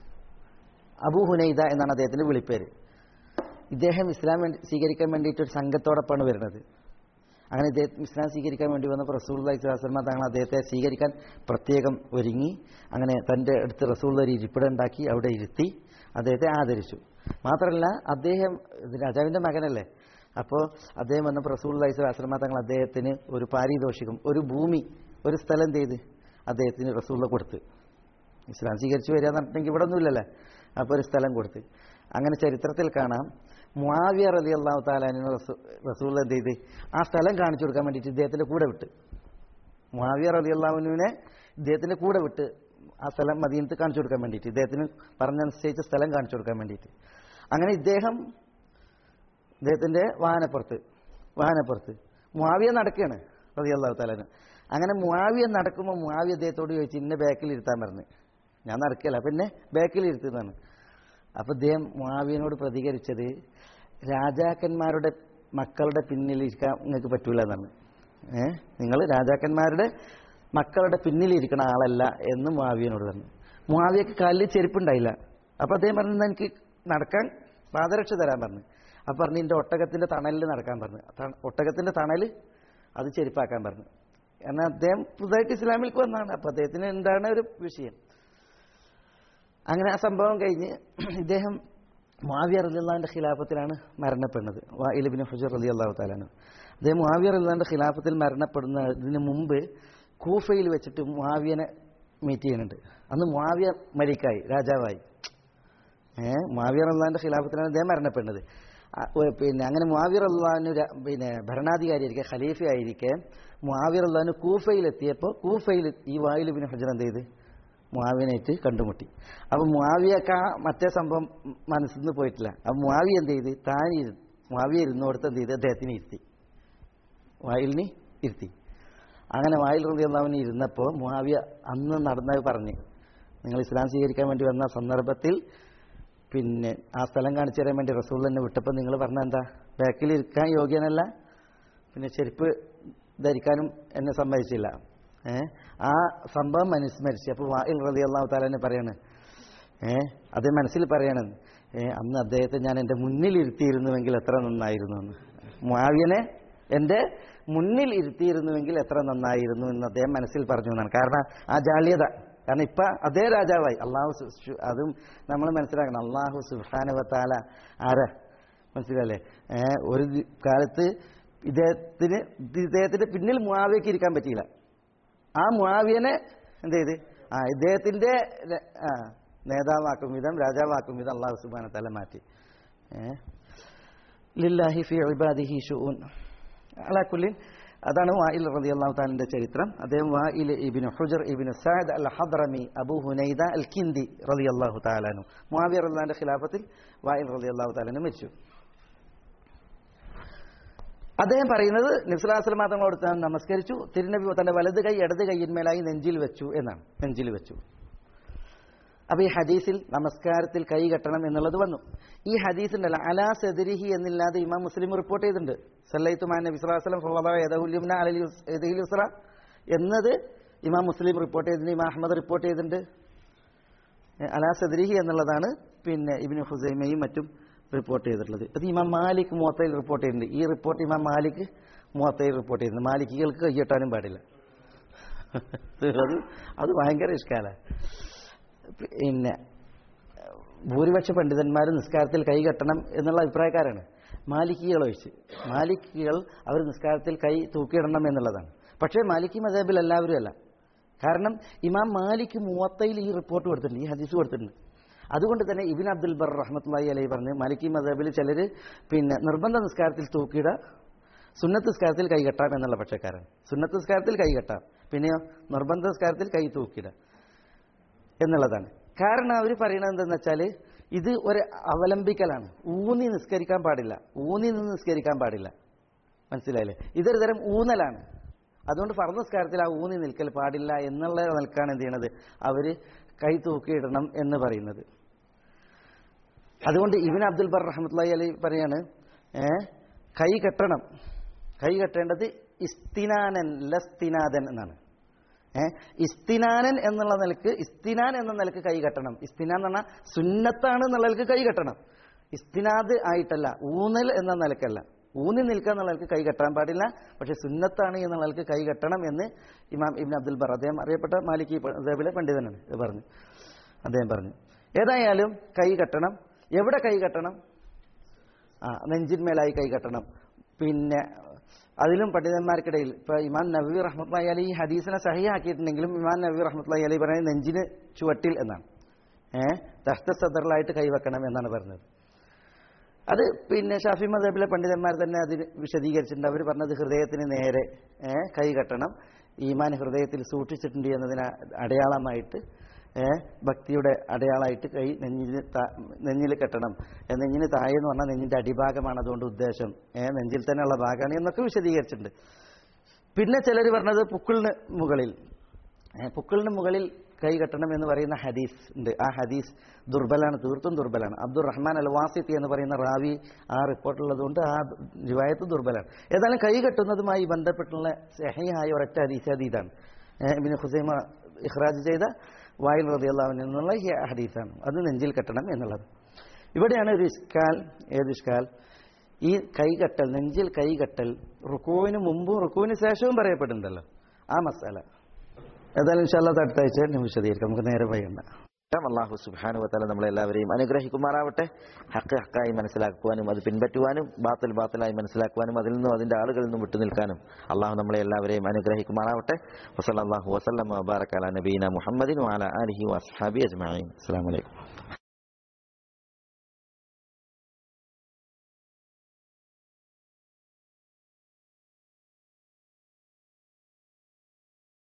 Abu Hunaida എന്നാണ് അദ്ദേഹത്തിന്റെ വിളിപ്പേര്. ഇദ്ദേഹം ഇസ്ലാം സ്വീകരിക്കാൻ വേണ്ടിയിട്ട് ഒരു സംഘത്തോടൊപ്പമാണ് വരുന്നത്. അങ്ങനെ ഇദ്ദേഹം ഇസ്ലാം സ്വീകരിക്കാൻ വേണ്ടി വന്നപ്പോൾ റസൂലുള്ളാഹി സ്വല്ലല്ലാഹു അലൈഹി വസല്ലം തങ്ങൾ അദ്ദേഹത്തെ സ്വീകരിക്കാൻ പ്രത്യേകം ഒരുങ്ങി. അങ്ങനെ തൻ്റെ അടുത്ത് റസൂലുള്ളാഹി ഒരു ഇരിപ്പിടം ഉണ്ടാക്കി അവിടെ ഇരുത്തി അദ്ദേഹത്തെ ആദരിച്ചു. മാത്രമല്ല അദ്ദേഹം രാജാവിൻ്റെ മകനല്ലേ, അപ്പോൾ അദ്ദേഹം വന്നപ്പോൾ റസൂലുള്ളാഹി സ്വല്ലല്ലാഹു അലൈഹി വസല്ലം തങ്ങൾ അദ്ദേഹത്തിന് ഒരു പാരിതോഷികം, ഒരു ഭൂമി, ഒരു സ്ഥലം ചെയ്ത് അദ്ദേഹത്തിന് റസൂലുള്ളാഹി കൊടുത്ത്. ഇസ്ലാം സ്വീകരിച്ചു വരിക എന്ന് പറഞ്ഞിട്ടുണ്ടെങ്കിൽ ഇവിടെ ഒന്നുമില്ലല്ലേ, അപ്പോൾ ഒരു സ്ഥലം കൊടുത്ത്. അങ്ങനെ ചരിത്രത്തിൽ കാണാം, മുആവിയ റളിയല്ലാഹു തആല അൻഹു റസൂലുള്ളാഹി എന്ത് ചെയ്ത് ആ സ്ഥലം കാണിച്ചു കൊടുക്കാൻ വേണ്ടിയിട്ട് ഇദ്ദേഹത്തിന്റെ കൂടെ വിട്ട്, മുആവിയ റളിയല്ലാഹു അൻഹുവിനെ ഇദ്ദേഹത്തിന്റെ കൂടെ വിട്ട് ആ സ്ഥലം മദീനത്ത് കാണിച്ചു കൊടുക്കാൻ വേണ്ടിയിട്ട്, ഇദ്ദേഹത്തിന് പറഞ്ഞനുസരിച്ച സ്ഥലം കാണിച്ചു കൊടുക്കാൻ വേണ്ടിയിട്ട്. അങ്ങനെ ഇദ്ദേഹം ഇദ്ദേഹത്തിന്റെ വാഹനപ്പുറത്ത് വാഹനപ്പുറത്ത് മുആവിയ നടക്കുകയാണ് റളിയല്ലാഹു തആല അൻഹു. അങ്ങനെ മുആവിയ നടക്കുമ്പോൾ മുആവിയ അദ്ദേഹത്തോട് ചോദിച്ചു, ഇന്നെ ബാക്കിൽ ഇരുത്താൻ പറഞ്ഞു. ഞാൻ നടക്കുകയല്ല, പിന്നെ ബാക്കിൽ ഇരുത്തുന്നതാണ്. അപ്പൊ അദ്ദേഹം മുആവിയനോട് പ്രതികരിച്ചത്, രാജാക്കന്മാരുടെ മക്കളുടെ പിന്നിലിരിക്കാൻ നിങ്ങൾക്ക് പറ്റൂല എന്നാണ്. ഏഹ് നിങ്ങൾ രാജാക്കന്മാരുടെ മക്കളുടെ പിന്നിലിരിക്കണ ആളല്ല എന്ന് മുആവിയനോട് പറഞ്ഞു. മുആവിയക്ക് കാലിൽ ചെരുപ്പുണ്ടായില്ല. അപ്പൊ അദ്ദേഹം പറഞ്ഞു, എനിക്ക് നടക്കാൻ പാദരക്ഷ തരാൻ പറഞ്ഞു. അപ്പൊ പറഞ്ഞു, എന്റെ ഒട്ടകത്തിന്റെ തണലിൽ നടക്കാൻ പറഞ്ഞു. ഒട്ടകത്തിന്റെ തണല് അത് ചെരുപ്പാക്കാൻ പറഞ്ഞു. എന്നാൽ അദ്ദേഹം പുതുതായിട്ട് ഇസ്ലാമിലേക്ക് വന്നതാണ്. അപ്പൊ അദ്ദേഹത്തിന് എന്താണ് ഒരു വിഷയം. അങ്ങനെ ആ സംഭവം കഴിഞ്ഞ് ഇദ്ദേഹം മുആവിയ റളിയല്ലാഹുവിന്റെ ഖിലാഫത്തിലാണ് മരണപ്പെടുന്നത്. വായിൽ ഇബ്നു ഹുജർ റളിയല്ലാഹു തആല അൻഹു അദ്ദേഹം മുആവിയ റളിയല്ലാഹുവിന്റെ ഖിലാഫത്തിൽ മരണപ്പെടുന്നതിന് മുമ്പ് കൂഫയിൽ വെച്ചിട്ട് മുആവിയനെ മീറ്റ് ചെയ്യുന്നുണ്ട്. അന്ന് മുആവിയ മലിക്കായി, രാജാവായി. ഏഹ് മുആവിയ റളിയല്ലാഹുവിന്റെ ഖിലാഫത്തിലാണ് അദ്ദേഹം മരണപ്പെടുന്നത്. പിന്നെ അങ്ങനെ മുആവിയ റളിയല്ലാഹു പിന്നെ ഭരണാധികാരിയായിരിക്കെ, ഖലീഫയായിരിക്കെ മുആവിയ റളിയല്ലാഹു കൂഫയിലെത്തിയപ്പോൾ കൂഫയിൽ ഈ വായിൽ ഇബ്നു ഹുജർ എന്ത് ചെയ്ത് മുആവിയനായിട്ട് കണ്ടുമുട്ടി. അപ്പൊ മുആവിയക്ക് മറ്റേ സംഭവം മനസ്സിൽ നിന്ന് പോയിട്ടില്ല. അപ്പൊ മുആവിയ എന്ത് ചെയ്ത് താൻ മുആവിയ ഇരുന്നോടത്ത് എന്ത് ചെയ്ത് അദ്ദേഹത്തിന് ഇരുത്തി, വായിലിന് ഇരുത്തി. അങ്ങനെ വായിൽ റളിയല്ലാഹു ഇരുന്നപ്പോൾ മുആവിയ അന്ന് നടന്നത് പറഞ്ഞ്, നിങ്ങൾ ഇസ്ലാം സ്വീകരിക്കാൻ വേണ്ടി വന്ന സന്ദർഭത്തിൽ പിന്നെ ആ സ്ഥലം കാണിച്ചു തരാൻ വേണ്ടി റസൂൽ തന്നെ വിട്ടപ്പോൾ നിങ്ങൾ പറഞ്ഞ എന്താ, ബാക്കിൽ ഇരിക്കാൻ യോഗ്യനല്ല, പിന്നെ ചെരുപ്പ് ധരിക്കാനും എന്നെ സമ്മതിച്ചില്ല. ഏഹ് ആ സംഭവം അനുസ്മരിച്ച് അപ്പോൾ വായിൽ റളിയല്ലാഹു തആല തന്നെ പറയാണ്, ഏഹ് അത് മനസ്സിൽ പറയാണ്, ഏഹ് അന്ന് അദ്ദേഹത്തെ ഞാൻ എൻ്റെ മുന്നിൽ ഇരുത്തിയിരുന്നുവെങ്കിൽ എത്ര നന്നായിരുന്നു എന്ന്. മുആവിയനെ എൻ്റെ മുന്നിൽ ഇരുത്തിയിരുന്നുവെങ്കിൽ എത്ര നന്നായിരുന്നു എന്ന് അദ്ദേഹം മനസ്സിൽ പറഞ്ഞു എന്നാണ്. കാരണം ആ ജാള്യത, കാരണം ഇപ്പൊ അതേ രാജാവായി. അള്ളാഹു അതും നമ്മൾ മനസ്സിലാക്കണം, അള്ളാഹു സുബ്ഹാനഹു വ തആല ആരാ മനസ്സിലല്ലേ. ഏഹ് ഒരു കാലത്ത് ഇദ്ദേഹത്തിന് ഇദ്ദേഹത്തിന്റെ പിന്നിൽ മുആവിയക്ക് ഇരിക്കാൻ പറ്റിയില്ല. ആ മുആവിയനെ എന്ത് ചെയ്ത് ആ ഇദ്ദേഹത്തിന്റെ ആ നേതാവാക്കും വിധം രാജാവാക്കും വിധം അള്ളാഹു സുബ്ഹാനഹു വ തആല മാറ്റി. ലില്ലാഹി ഫീ ഇബാദിഹി ശുഊൻ. അലാ കുല്ലി അതാണ് വായിൽ റളിയല്ലാഹു തആലയുടെ ചരിത്രം. അദ്ദേഹം Wail ibn Hujr ibn Saad al Hadrami Abu Hunaida al Kindi റളിയല്ലാഹു തആല അൻഹു മുആവിയ റളിയല്ലാഹുവിന്റെ ഖിലാഫത്തിൽ വായിൽ റളിയല്ലാഹു തആല അൻഹു മരിച്ചു. അദ്ദേഹം പറയുന്നത് നബി സല്ലല്ലാഹു അലൈഹി വസല്ലം തങ്ങളോട് താൻ നമസ്കരിച്ചു, തിരുനബി തന്റെ വലത് കൈ ഇടത് കൈയിന്മേലായി നെഞ്ചിൽ വെച്ചു എന്നാണ്. നെഞ്ചിൽ വെച്ചു. അപ്പൊ ഈ ഹദീസിൽ നമസ്കാരത്തിൽ കൈ കെട്ടണം എന്നുള്ളത് വന്നു. ഈ ഹദീസിന്റെ അലാ സദരിഹി എന്നില്ലാതെ ഇമാം മുസ്ലിം റിപ്പോർട്ട് ചെയ്തിട്ടുണ്ട്. സല്ലൈതു മാ നബി സല്ലല്ലാഹു അലൈഹി വസല്ലം ഫളദാ യദഹുൽ യുംന അലൽ യദിൽ യുസ്റ എന്നത് ഇമാം മുസ്ലിം റിപ്പോർട്ട് ചെയ്തിട്ടുണ്ട്. ഇമാം അഹ്മദ് റിപ്പോർട്ട് ചെയ്തിട്ടുണ്ട്. അലാ സദരിഹി എന്നുള്ളതാണ് പിന്നെ ഇബ്നു ഖുസൈമയും മറ്റും റിപ്പോർട്ട് ചെയ്തിട്ടുള്ളത്. അത് ഇമാം മാലിക് മുവത്തയിൽ റിപ്പോർട്ട് ചെയ്തിട്ടുണ്ട്. ഈ റിപ്പോർട്ട് ഇമാം മാലിക് മുവത്തയിൽ റിപ്പോർട്ട് ചെയ്തിട്ടുണ്ട്. മാലിക്കികൾക്ക് കൈയ്യട്ടാനും പാടില്ല. അത് അത് ഭയങ്കര ഇഷ്കാല. പിന്നെ ഭൂരിപക്ഷ പണ്ഡിതന്മാർ നിസ്കാരത്തിൽ കൈ കെട്ടണം എന്നുള്ള അഭിപ്രായക്കാരാണ്. മാലിക്കികൾ ഒഴിച്ച് മാലിക്കികൾ അവർ നിസ്കാരത്തിൽ കൈ തൂക്കിയിടണം എന്നുള്ളതാണ്. പക്ഷേ മാലിക്കി മദ്ഹബിൽ എല്ലാവരും അല്ല. കാരണം ഇമാം മാലിക് മുവത്തയിൽ ഈ റിപ്പോർട്ട് കൊടുത്തിട്ടുണ്ട്, ഈ ഹദീസ് കൊടുത്തിട്ടുണ്ട്. അതുകൊണ്ട് തന്നെ ഇബ്നു അബ്ദുൽ ബർ റഹ്മത്തുള്ളാഹി അലൈഹി പറഞ്ഞു മാലിക്കി മദ്ഹബിൽ ചിലർ പിന്നെ നിർബന്ധ നിസ്കാരത്തിൽ തൂക്കിയിട, സുന്നത്ത് നിസ്കാരത്തിൽ കൈ കെട്ടാം എന്നുള്ള പക്ഷക്കാരാണ്. സുന്നത്ത് നിസ്കാരത്തിൽ കൈ കെട്ടാം, പിന്നെയോ നിർബന്ധ നിസ്കാരത്തിൽ കൈ തൂക്കിയിട എന്നുള്ളതാണ്. കാരണം അവർ പറയുന്നത് എന്തെന്ന് വെച്ചാൽ ഇത് ഒരു അവലംബിക്കലാണ്. ഊന്നി നിസ്കരിക്കാൻ പാടില്ല, ഊന്നി നിന്ന് നിസ്കരിക്കാൻ പാടില്ല. മനസ്സിലായില്ലേ? ഇതൊരു തരം ഊന്നലാണ്. അതുകൊണ്ട് ഫർദ് നിസ്കാരത്തിൽ ആ ഊന്നി നിൽക്കൽ പാടില്ല എന്നുള്ള നിൽക്കാണ് എന്ത് ചെയ്യണത്, അവർ കൈ തൂക്കിയിടണം എന്ന് പറയുന്നത്. അതുകൊണ്ട് ഇബ്നു അബ്ദുൽ ബർ റഹ്മത്തുള്ളാഹി അലൈഹി പറയാണ് കൈ കെട്ടണം, കൈ കെട്ടേണ്ടത് ഇസ്തിനാനൻ ലസ്തിനാദൻ എന്നാണ്. ഏഹ് ഇസ്തിനാനൻ എന്നുള്ള നിലക്ക്, ഇസ്തിനാൻ എന്ന നിലക്ക് കൈ കെട്ടണം. ഇസ്തിനാൻ എന്ന് പറഞ്ഞാൽ സുന്നത്താണ് എന്നുള്ള നിലക്ക് കൈ കെട്ടണം. ഇസ്തിനാദ് ആയിട്ടല്ല, ഊന്നൽ എന്ന നിലക്കല്ല. ഊന്നി നിൽക്കുക എന്നുള്ള നിലക്ക് കൈ കെട്ടാൻ പാടില്ല. പക്ഷെ സുന്നത്താണ് എന്നുള്ള നിലക്ക് കൈ കെട്ടണം എന്ന് ഇമാം ഇബ്നു അബ്ദുൽ ബർ, അദ്ദേഹം അറിയപ്പെട്ട മാലിക്കി മദ്ഹബിലെ പണ്ഡിതനാണ്, പറഞ്ഞു. അദ്ദേഹം പറഞ്ഞു ഏതായാലും കൈ കെട്ടണം. എവിടെ കൈ കെട്ടണം? ആ നെഞ്ചിന്മേലായി കൈ കെട്ടണം. പിന്നെ അതിലും പണ്ഡിതന്മാർക്കിടയിൽ ഇപ്പൊ ഇമാം നവവി റഹ്മത്തുള്ളാഹി അലൈഹി ഹദീസിനെ സഹിഹാക്കിയിട്ടുണ്ടെങ്കിലും ഇമാം നവവി റഹ്മത്തുള്ളാഹി അലൈഹി പറയുന്നത് നെഞ്ചിന് ചുവട്ടിൽ എന്നാണ്. ഏഹ് തഹ്ത സദറിലായിട്ട് കൈവെക്കണം എന്നാണ് പറഞ്ഞത്. അത് പിന്നെ ഷാഫി മദ്ഹബിലെ പണ്ഡിതന്മാർ തന്നെ അതിന് വിശദീകരിച്ചിട്ടുണ്ട്. അവർ പറഞ്ഞത് ഹൃദയത്തിന് നേരെ ഏഹ് കൈ കെട്ടണം, ഈമാൻ ഹൃദയത്തിൽ സൂക്ഷിച്ചിട്ടുണ്ട് എന്നതിന് അടയാളമായിട്ട്, ഏഹ് ഭക്തിയുടെ അടയാളമായിട്ട് കൈ നെഞ്ഞിന് നെഞ്ഞിൽ കെട്ടണം. നെഞ്ഞിന് താഴെ എന്ന് പറഞ്ഞാൽ നെഞ്ഞിന്റെ അടിഭാഗമാണ് അതുകൊണ്ട് ഉദ്ദേശം, ഏഹ് നെഞ്ചിൽ തന്നെയുള്ള ഭാഗമാണ് എന്നൊക്കെ വിശദീകരിച്ചിട്ടുണ്ട്. പിന്നെ ചിലർ പറഞ്ഞത് പുക്കിളിന് മുകളിൽ, പുക്കിളിന് മുകളിൽ കൈ കെട്ടണം എന്ന് പറയുന്ന ഹദീസ് ഉണ്ട്. ആ ഹദീസ് ദുർബലാണ്, തീർത്തും ദുർബലാണ്. അബ്ദുർ റഹ്മാൻ അൽ വാസിത്തി എന്ന് പറയുന്ന റാവി ആ റിപ്പോർട്ടുള്ളതുകൊണ്ട് ആ റിവായത്ത് ദുർബലാണ്. ഏതായാലും കൈ കെട്ടുന്നതുമായി ബന്ധപ്പെട്ടുള്ള സഹിഹായ ഒരൊറ്റ ഹദീസ് അത് ഇതാണ്. ഇബ്നു ഖുസൈമ ഇഖ്റാജ് ചെയ്ത വായിൽ റളിയല്ലാഹു അൻഹു എന്നുള്ള ഈ ഹദീസാണ്. അത് നെഞ്ചിൽ കെട്ടണം എന്നുള്ളത്. ഇവിടെയാണ് ഒരു ഇഷ്കാൽ. ഏത് ഇഷ്കാൽ? ഈ കൈകെട്ടൽ, നെഞ്ചിൽ കൈകെട്ടൽ റുക്കൂവിന് മുമ്പും റുക്കൂവിന് ശേഷവും പറയപ്പെടുന്നുണ്ടല്ലോ, ആ മസാല. ഏതായാലും ഇൻഷാ അല്ലാഹ് അടുത്ത ആഴ്ച വിശദീകരിക്കാം, നമുക്ക് നേരെ വൈകണ്ട. അല്ലാഹു സുബ്ഹാനഹു വ തആല നമ്മളെല്ലാവരെയും അനുഗ്രഹിക്കുമാറാവട്ടെ. ഹഖ് ഹഖായി മനസ്സിലാക്കുവാനും അത് പിൻപറ്റുവാനും ബാത്തിൽ ബാത്തിലായി മനസ്സിലാക്കുവാനും അതിൽ നിന്നും അതിന്റെ ആളുകളിൽ നിന്നും വിട്ടുനിൽക്കാനും അള്ളാഹു നമ്മളെ എല്ലാവരെയും അനുഗ്രഹിക്കുമാറാവട്ടെ. വസല്ലല്ലാഹു വസല്ലമ വബാറക അലാ നബീന മുഹമ്മദിൻ വഅലാ ആലിഹി വഅസ്ഹാബിഹി അജ്മഈൻ. അസ്സലാമു അലൈക്കും.